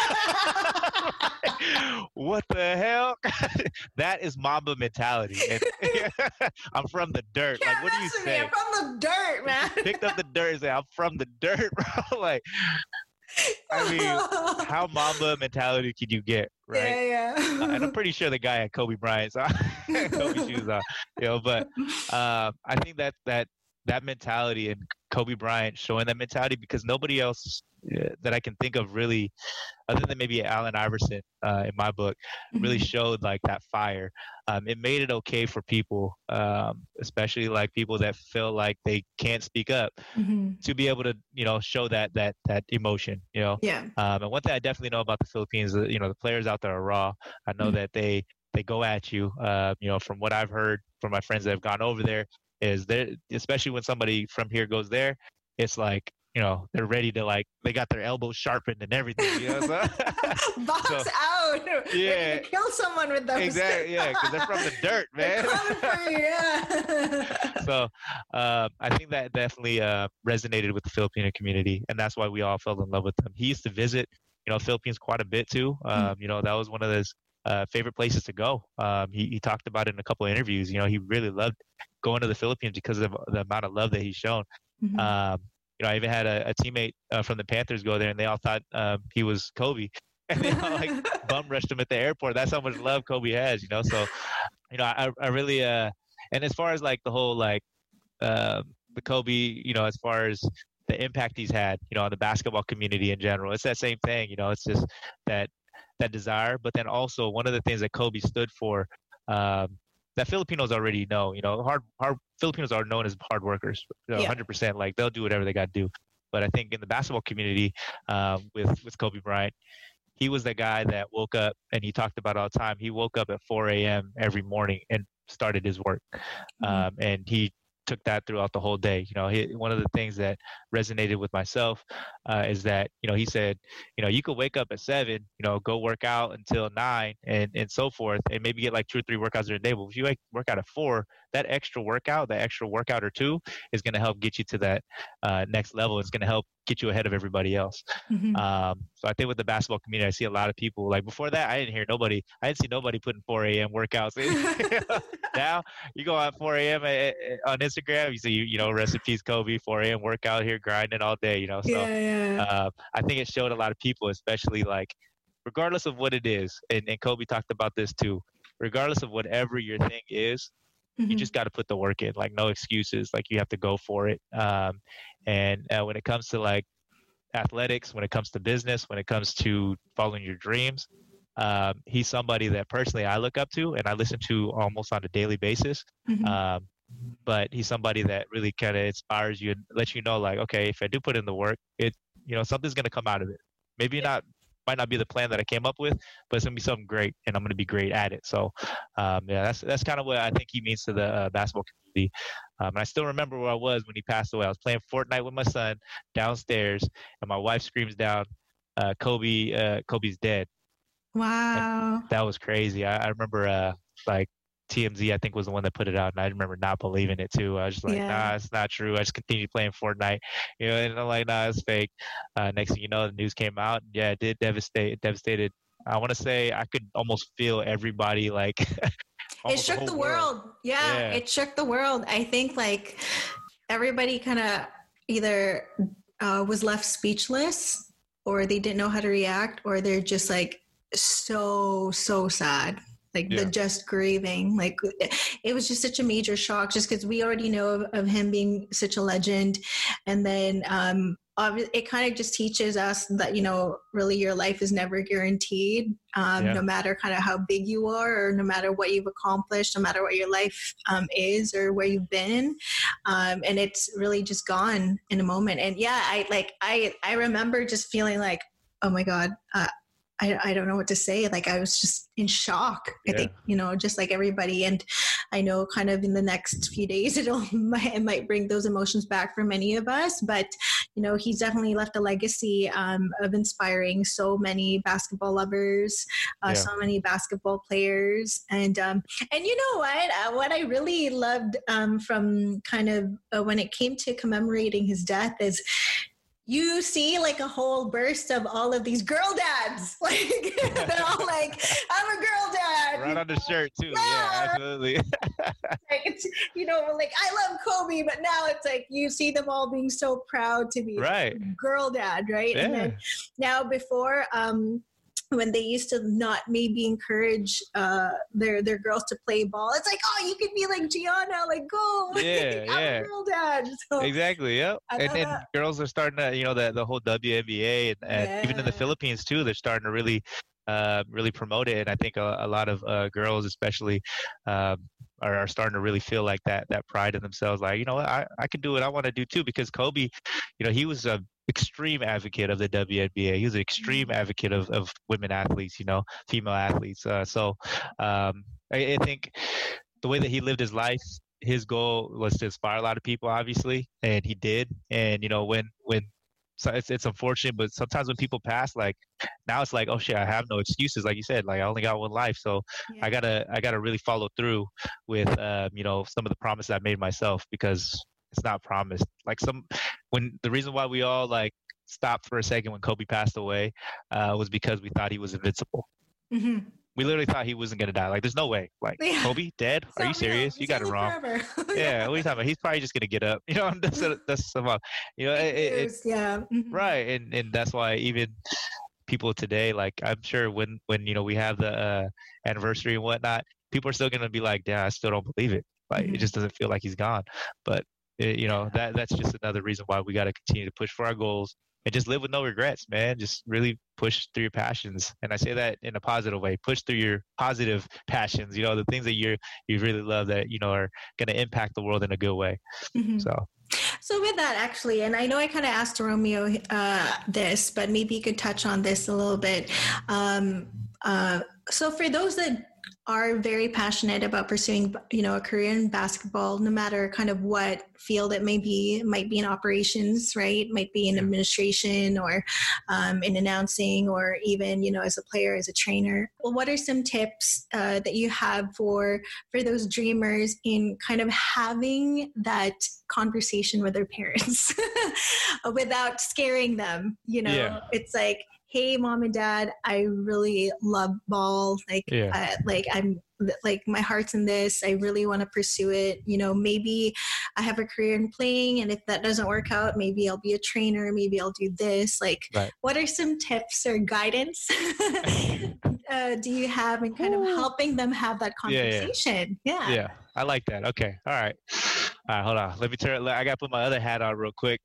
What the hell? That is Mamba mentality. And, I'm from the dirt. Like, what do you say? I'm from the dirt, man. Picked up the dirt and said, I'm from the dirt, bro. Like, I mean, how Mamba mentality can you get, right? Yeah. And I'm pretty sure the guy had Kobe Bryant, so Kobe shoes on, but I think that mentality and Kobe Bryant showing that mentality, because nobody else that I can think of really, other than maybe Allen Iverson in my book, really showed like that fire. It made it okay for people, especially like people that feel like they can't speak up, to be able to, show that emotion, Yeah. And one thing I definitely know about the Philippines, the players out there are raw. I know that they go at you, from what I've heard from my friends that have gone over there, is there, especially when somebody from here goes there, it's like, they're ready to, like, they got their elbows sharpened and everything, so, box out, yeah, ready to kill someone with them. Exactly, yeah, because they're from the dirt, man. So I think that definitely resonated with the Filipino community, and that's why we all fell in love with him. He used to visit, Philippines quite a bit too. That was one of his favorite places to go. He talked about it in a couple of interviews. He really loved going to the Philippines because of the amount of love that he's shown. I even had a teammate from the Panthers go there, and they all thought he was Kobe, and they all like bum rushed him at the airport. That's how much love Kobe has, So, I really and as far as like the whole like the Kobe, as far as the impact he's had, on the basketball community in general, it's that same thing. It's just that desire, but then also one of the things that Kobe stood for, that Filipinos already know, hard Filipinos are known as hard workers, 100%. Like, they'll do whatever they got to do. But I think in the basketball community, with Kobe Bryant, he was the guy that woke up, and he talked about all the time. He woke up at 4 a.m. every morning and started his work, and he took that throughout the whole day. One of the things that resonated with myself is that, he said, you could wake up at 7, go work out until 9 and so forth, and maybe get like 2 or 3 workouts during the day. But if you work out at 4, that extra workout or two is going to help get you to that next level. It's going to help get you ahead of everybody else. Mm-hmm. So I think with the basketball community, I see a lot of people, like before that, I didn't see nobody putting 4 a.m. workouts. Now you go at 4 a.m. on Instagram, you see, you know, rest in peace, Kobe, 4 a.m. workout here grinding all day, you know? So I think it showed a lot of people, especially like, regardless of what it is, and Kobe talked about this too, regardless of whatever your thing is, you just got to put the work in, like no excuses, like you have to go for it. And when it comes to like athletics, when it comes to business, when it comes to following your dreams, he's somebody that personally I look up to and I listen to almost on a daily basis. But he's somebody that really kind of inspires you and lets you know, like, okay, if I do put in the work, something's going to come out of it. Maybe might not be the plan that I came up with, but it's gonna be something great, and I'm gonna be great at it. So, that's kind of what I think he means to the basketball community. And I still remember where I was when he passed away. I was playing Fortnite with my son downstairs, and my wife screams down, "Kobe's dead!" Wow, and that was crazy. I remember like TMZ, I think, was the one that put it out, and I remember not believing it too. I was just like, nah, it's not true. I just continued playing Fortnite, and I'm like, nah, it's fake. Next thing you know, the news came out. Yeah, it did devastated. I want to say I could almost feel everybody like. It shook the world. Yeah, it shook the world. I think like everybody kind of either was left speechless, or they didn't know how to react, or they're just like so sad. Like the just grieving, like it was just such a major shock, just because we already know of him being such a legend. And then it kind of just teaches us that, you know, really your life is never guaranteed, no matter kind of how big you are, or no matter what you've accomplished, no matter what your life is or where you've been. And it's really just gone in a moment. And I remember just feeling like, oh my God, I don't know what to say. Like I was just in shock. I think, you know, just like everybody. And I know kind of in the next few days, it might bring those emotions back for many of us. But, you know, he's definitely left a legacy of inspiring so many basketball lovers, so many basketball players. And you know what I really loved from kind of when it came to commemorating his death is, you see like a whole burst of all of these girl dads. Like they're all like, I'm a girl dad. Right on the shirt too. Yeah, absolutely. Like it's, you know, like I love Kobe, but now it's like you see them all being so proud to be a girl dad, right? Yeah. And then now before when they used to not maybe encourage their girls to play ball, it's like, oh, you could be like Gianna, like go, I'm a girl dad. So, exactly, yep. And girls are starting to, you know, the whole WNBA and even in the Philippines too, they're starting to really promote it. And I think a lot of girls, especially, are starting to really feel like that pride in themselves. Like, you know, I can do what I want to do too, because Kobe, you know, he was a extreme advocate of the WNBA. He was an extreme advocate of women athletes, you know, female athletes. So I think the way that he lived his life, his goal was to inspire a lot of people, obviously, and he did. And, you know, when so it's unfortunate, but sometimes when people pass, like now it's like, oh shit, I have no excuses. Like you said, like I only got one life. So I gotta really follow through with, you know, some of the promises I made myself, because it's not promised. Like when the reason why we all like stopped for a second when Kobe passed away was because we thought he was invincible. Mm-hmm. We literally thought he wasn't going to die. Like, there's no way. Like, Kobe dead? Are you serious? You got it wrong. Yeah, what are you talking about? He's probably just going to get up. You know, that's some, you know, right. And that's why even people today, like, I'm sure when you know, we have the anniversary and whatnot, people are still going to be like, damn, I still don't believe it. Like, it just doesn't feel like he's gone. But you know, that's just another reason why we got to continue to push for our goals and just live with no regrets, man. Just really push through your passions. And I say that in a positive way. Push through your positive passions, you know, the things that you really love that, you know, are going to impact the world in a good way. Mm-hmm. So with that, actually, and I know I kind of asked Romeo this, but maybe you could touch on this a little bit. So for those that are very passionate about pursuing, a career in basketball, no matter kind of what field it may be. It might be in operations, right? It might be in administration or in announcing, or even, as a player, as a trainer. Well, what are some tips that you have for those dreamers in kind of having that conversation with their parents without scaring them? It's like, hey, mom and dad, I really love ball. I'm my heart's in this. I really want to pursue it. Maybe I have a career in playing, and if that doesn't work out, maybe I'll be a trainer. Maybe I'll do this. What are some tips or guidance do you have in kind of helping them have that conversation? Yeah. I like that. Okay. All right, hold on. Let me turn. I got to put my other hat on real quick.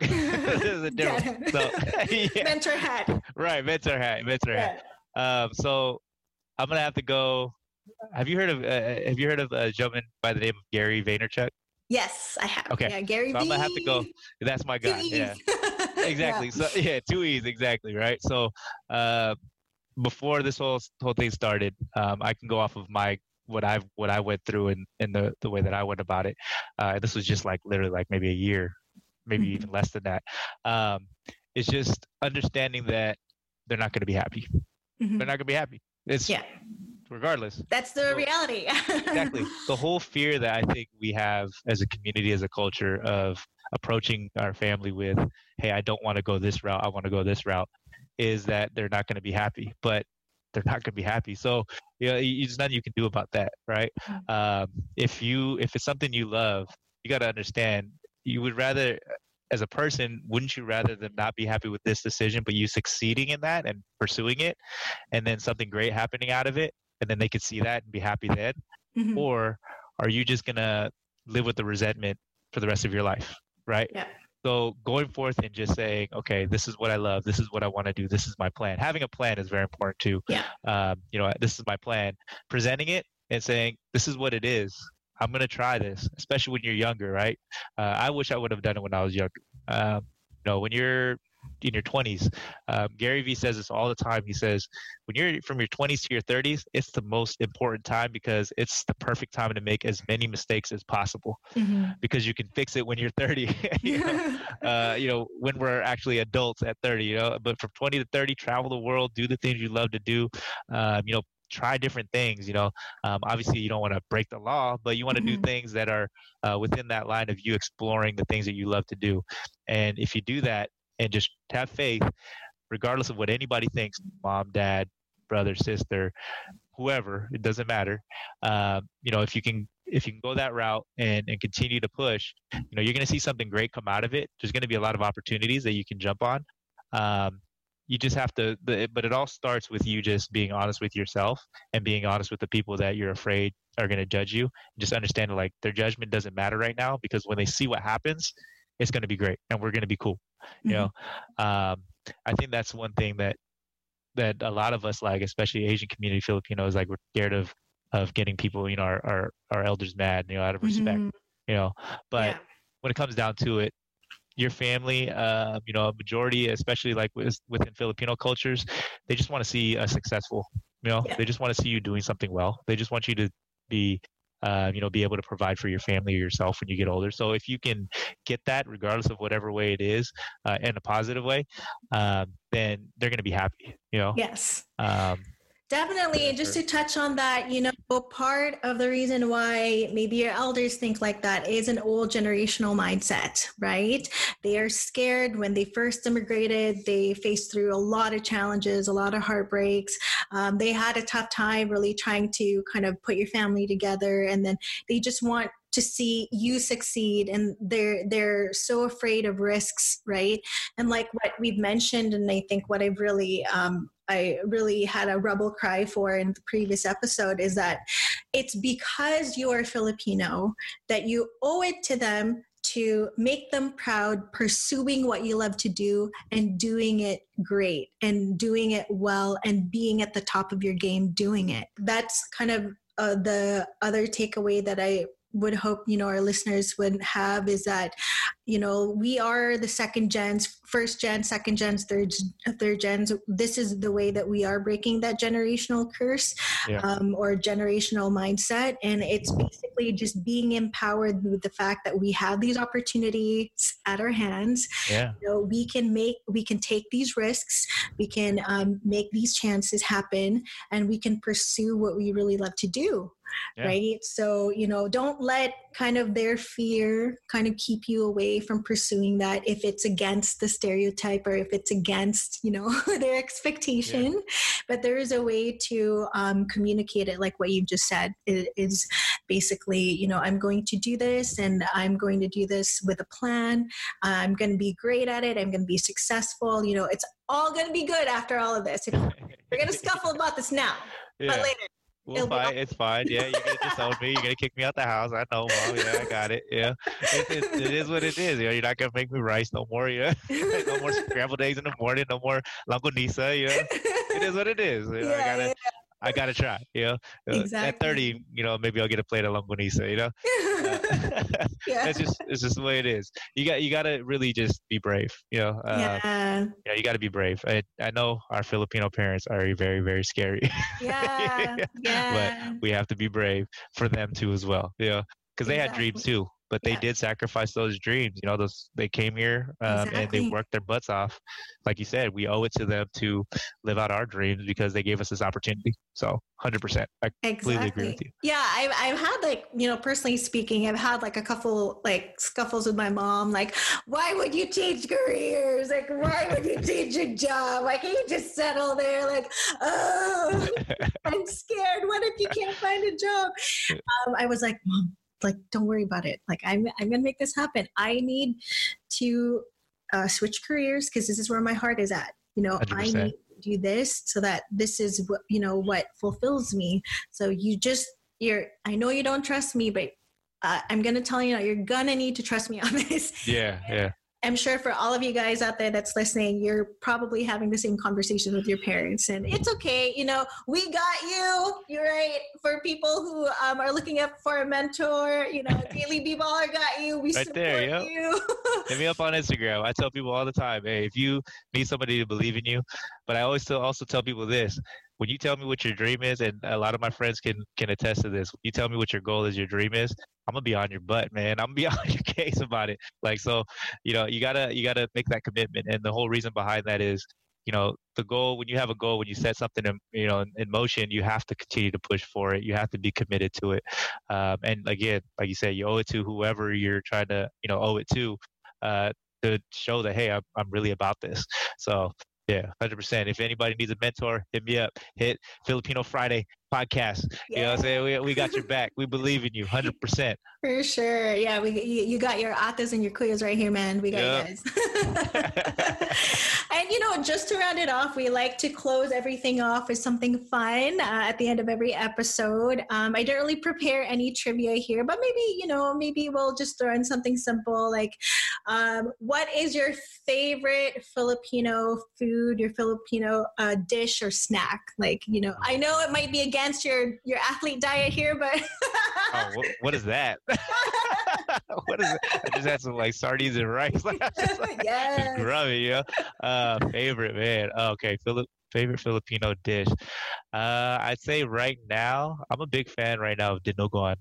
Mentor hat. Right, mentor hat. So I'm gonna have to go. Have you heard of a gentleman by the name of Gary Vaynerchuk? Yes, I have. Okay. Yeah, Gary. So I'm gonna have to go. That's my guy. Yeah. Exactly. So 2 E's exactly, right? So before this whole thing started, I can go off of what I went through and the way that I went about it. This was just literally maybe a year, maybe even less than that. It's just understanding that they're not going to be happy. They're not going to be happy. It's regardless. That's the reality. Exactly. The whole fear that I think we have as a community, as a culture, of approaching our family with, hey, I don't want to go this route, I want to go this route, is that they're not going to be happy. But they're not going to be happy. So there's nothing you can do about that, right? If it's something you love, you got to understand, you would rather, as a person, wouldn't you rather them not be happy with this decision, but you succeeding in that and pursuing it, and then something great happening out of it, and then they could see that and be happy then? Or are you just going to live with the resentment for the rest of your life, right? Yeah. So going forth and just saying, okay, this is what I love. This is what I want to do. This is my plan. Having a plan is very important too. Yeah. This is my plan. Presenting it and saying, this is what it is. I'm going to try this, especially when you're younger, right? I wish I would have done it when I was younger. When you're in your 20s, Gary Vee says this all the time. He says, when you're from your 20s to your 30s, it's the most important time, because it's the perfect time to make as many mistakes as possible, because you can fix it when you're 30. When we're actually adults at 30, but from 20 to 30, travel the world, do the things you love to do. Try different things. Obviously you don't want to break the law, but you want to do things that are within that line of you exploring the things that you love to do. And if you do that and just have faith, regardless of what anybody thinks, mom, dad, brother, sister, whoever, it doesn't matter. If you can go that route and continue to push, you're going to see something great come out of it. There's going to be a lot of opportunities that you can jump on. You just have to, but it all starts with you just being honest with yourself and being honest with the people that you're afraid are going to judge you. Just understand their judgment doesn't matter right now, because when they see what happens, it's going to be great and we're going to be cool. I think that's one thing that a lot of us, especially Asian community Filipinos, we're scared of getting people, our elders mad, out of respect, but when it comes down to it, your family, a majority, especially within Filipino cultures, they just want to see us successful. They just want to see you doing something well. They just want you to be able to provide for your family or yourself when you get older. So if you can get that, regardless of whatever way it is, in a positive way, then they're going to be happy, Yes. Definitely. Just to touch on that, part of the reason why maybe your elders think like that is an old generational mindset, right? They are scared. When they first immigrated, they faced through a lot of challenges, a lot of heartbreaks. They had a tough time really trying to kind of put your family together, and then they just want to see you succeed, and they're so afraid of risks, right? And like what we've mentioned, and I think what I really had a rebel cry for in the previous episode is that it's because you are Filipino that you owe it to them to make them proud, pursuing what you love to do and doing it great and doing it well and being at the top of your game doing it. That's kind of the other takeaway that I would hope, our listeners would have is that, we are the second gens, first gen, second gens, third gens. This is the way that we are breaking that generational curse, or generational mindset. And it's basically just being empowered with the fact that we have these opportunities at our hands. Yeah. We can take these risks, we can make these chances happen, and we can pursue what we really love to do. Yeah. Right. So, don't let kind of their fear kind of keep you away from pursuing that if it's against the stereotype or if it's against, their expectation. Yeah. But there is a way to communicate it, like what you've just said. It is basically, I'm going to do this and I'm going to do this with a plan. I'm going to be great at it. I'm going to be successful. It's all going to be good after all of this. We're going to scuffle about this now, but later. We'll fight. It's fine. Yeah, you're gonna disown me. You're gonna kick me out the house. I know, Mom. Yeah, I got it. Yeah, it is what it is. You're not gonna make me rice no more. Yeah, no more scrambled eggs in the morning. No more longanisa. Yeah, it is what it is. I gotta try. Exactly. At 30, maybe I'll get a plate of longanisa. It's just the way it is. You gotta really just be brave. You gotta be brave. I know our Filipino parents are very, very scary. Yeah. But we have to be brave for them too as well. Because they had dreams too. But they did sacrifice those dreams. They came here and they worked their butts off. Like you said, we owe it to them to live out our dreams because they gave us this opportunity. So 100%. I completely agree with you. Yeah, I've had personally speaking, I've had a couple scuffles with my mom. Like, why would you change careers? Like, why would you change your job? Why can't you just settle there? Like, oh, I'm scared. What if you can't find a job? I was like, Mom, don't worry about it. I'm going to make this happen. I need to switch careers because this is where my heart is at. 100%. I need to do this so that this is what, what fulfills me. So I know you don't trust me, but I'm going to tell you, you're going to need to trust me on this. Yeah. I'm sure for all of you guys out there that's listening, you're probably having the same conversation with your parents, and it's okay. We got you. You're right. For people who are looking up for a mentor, Daily B Baller got you. We right support there, you. Hit me up on Instagram. I tell people all the time, hey, if you need somebody to believe in you, but I always also tell people this. When you tell me what your dream is, and a lot of my friends can attest to this, when you tell me what your goal is, your dream is, I'm gonna be on your butt, man. I'm gonna be on your case about it. You gotta make that commitment. And the whole reason behind that is, the goal, when you have a goal, when you set something in motion, you have to continue to push for it. You have to be committed to it. And again, like you said, you owe it to whoever you're trying to, owe it to show that, hey, I'm really about this. So yeah, 100%. If anybody needs a mentor, hit me up. Hit Filipino Friday podcast. You know what I'm saying? We got your back. We believe in you 100%. For sure. Yeah, you got your atas and your kuyas right here, man. We got you guys. And, just to round it off, we like to close everything off with something fun at the end of every episode. I didn't really prepare any trivia here, but maybe we'll just throw in something simple like, what is your favorite Filipino food, your Filipino dish or snack? I know it might be against your athlete diet here, but what is that? What is it? I just had some sardines and rice. Just grubby, favorite, man. Okay, favorite Filipino dish. I'd say right now, I'm a big fan right now of dinuguan.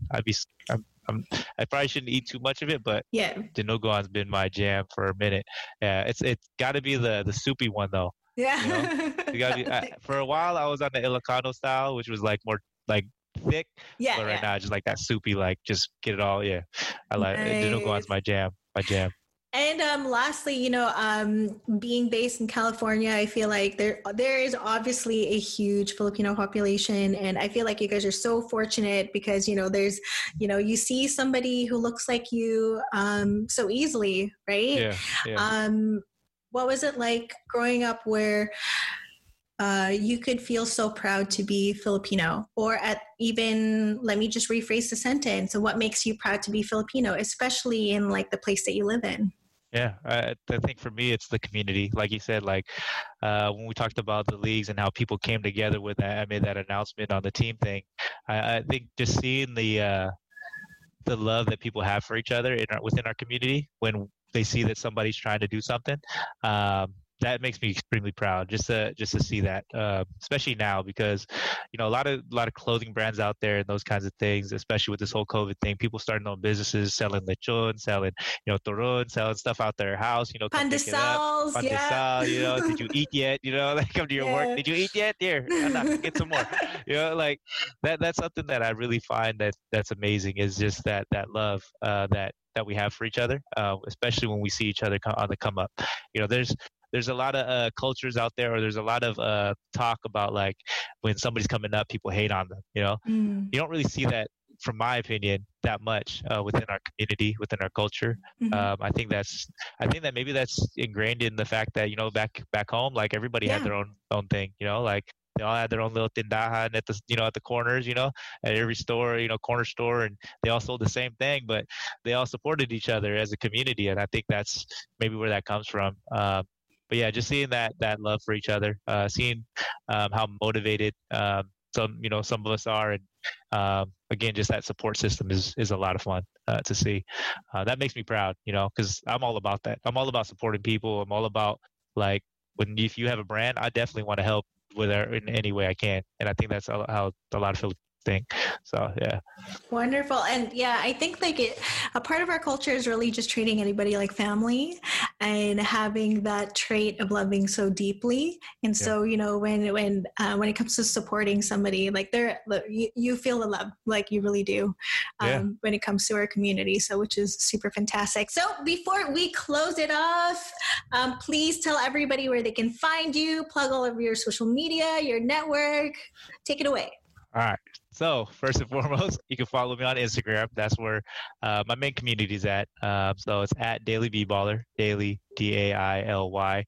I probably shouldn't eat too much of it, but dinuguan's been my jam for a minute. Yeah, it's got to be the soupy one though. Yeah. You gotta be, for a while, I was on the Ilocano style, which was more thick. Yeah. But right now, I just like that soupy, just get it all. Yeah. I like it. Dinuguan's my jam. And lastly, being based in California, I feel like there is obviously a huge Filipino population, and I feel like you guys are so fortunate because there's you see somebody who looks like you so easily, right? Yeah. What was it like growing up where you could feel so proud to be Filipino? Or let me just rephrase the sentence. So what makes you proud to be Filipino, especially in the place that you live in? Yeah, I think for me, it's the community. Like you said, when we talked about the leagues and how people came together with that, I made that announcement on the team thing. I think just seeing the the love that people have for each other within our community when they see that somebody's trying to do something. That makes me extremely proud just to see that, especially now, because a lot of clothing brands out there and those kinds of things, especially with this whole COVID thing, people starting their own businesses, selling lechon, selling turun, selling stuff out their house, pandesals, pandesal, did you eat yet? They come to your work, did you eat yet? Here, get some more. Like that's something that I really find that's amazing, is just that love that we have for each other, especially when we see each other on the come up. There's a lot of cultures out there, or there's a lot of talk about like when somebody's coming up, people hate on them. You don't really see that, from my opinion, that much within our community, within our culture. I think that maybe that's ingrained in the fact that back home, like everybody had their own thing. Like they all had their own little tindahan at the corners, at every store, corner store, and they all sold the same thing, but they all supported each other as a community, and I think that's maybe where that comes from. But yeah, just seeing that love for each other, seeing how motivated some of us are, and again, just that support system is a lot of fun to see. That makes me proud, because I'm all about that. I'm all about supporting people. I'm all about, like, if you have a brand, I definitely want to help with it in any way I can, and I think that's how a lot of Filipinos think. So yeah, wonderful. And yeah, I think a part of our culture is really just treating anybody like family and having that trait of loving so deeply. And so when it comes to supporting somebody, like you feel the love, like you really do, when it comes to our community. So which is super fantastic. So before we close it off, please tell everybody where they can find you, plug all of your social media, your network. Take it away. All right. So first and foremost, you can follow me on Instagram. That's where my main community is at. So it's at Daily B-Baller, Daily, DAILY,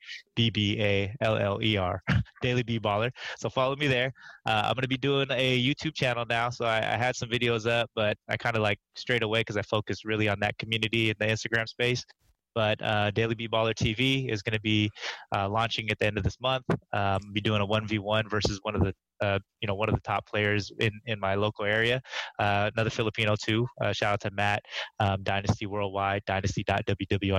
BBALLER, Daily B-Baller. So follow me there. I'm going to be doing a YouTube channel now. So I had some videos up, but I kind of strayed away because I focused really on that community in the Instagram space. But Daily B-Baller TV is going to be launching at the end of this month. I'll be doing a 1v1 versus one of the top players in my local area. Another Filipino too. Shout out to Matt, Dynasty Worldwide, dynasty.wwid.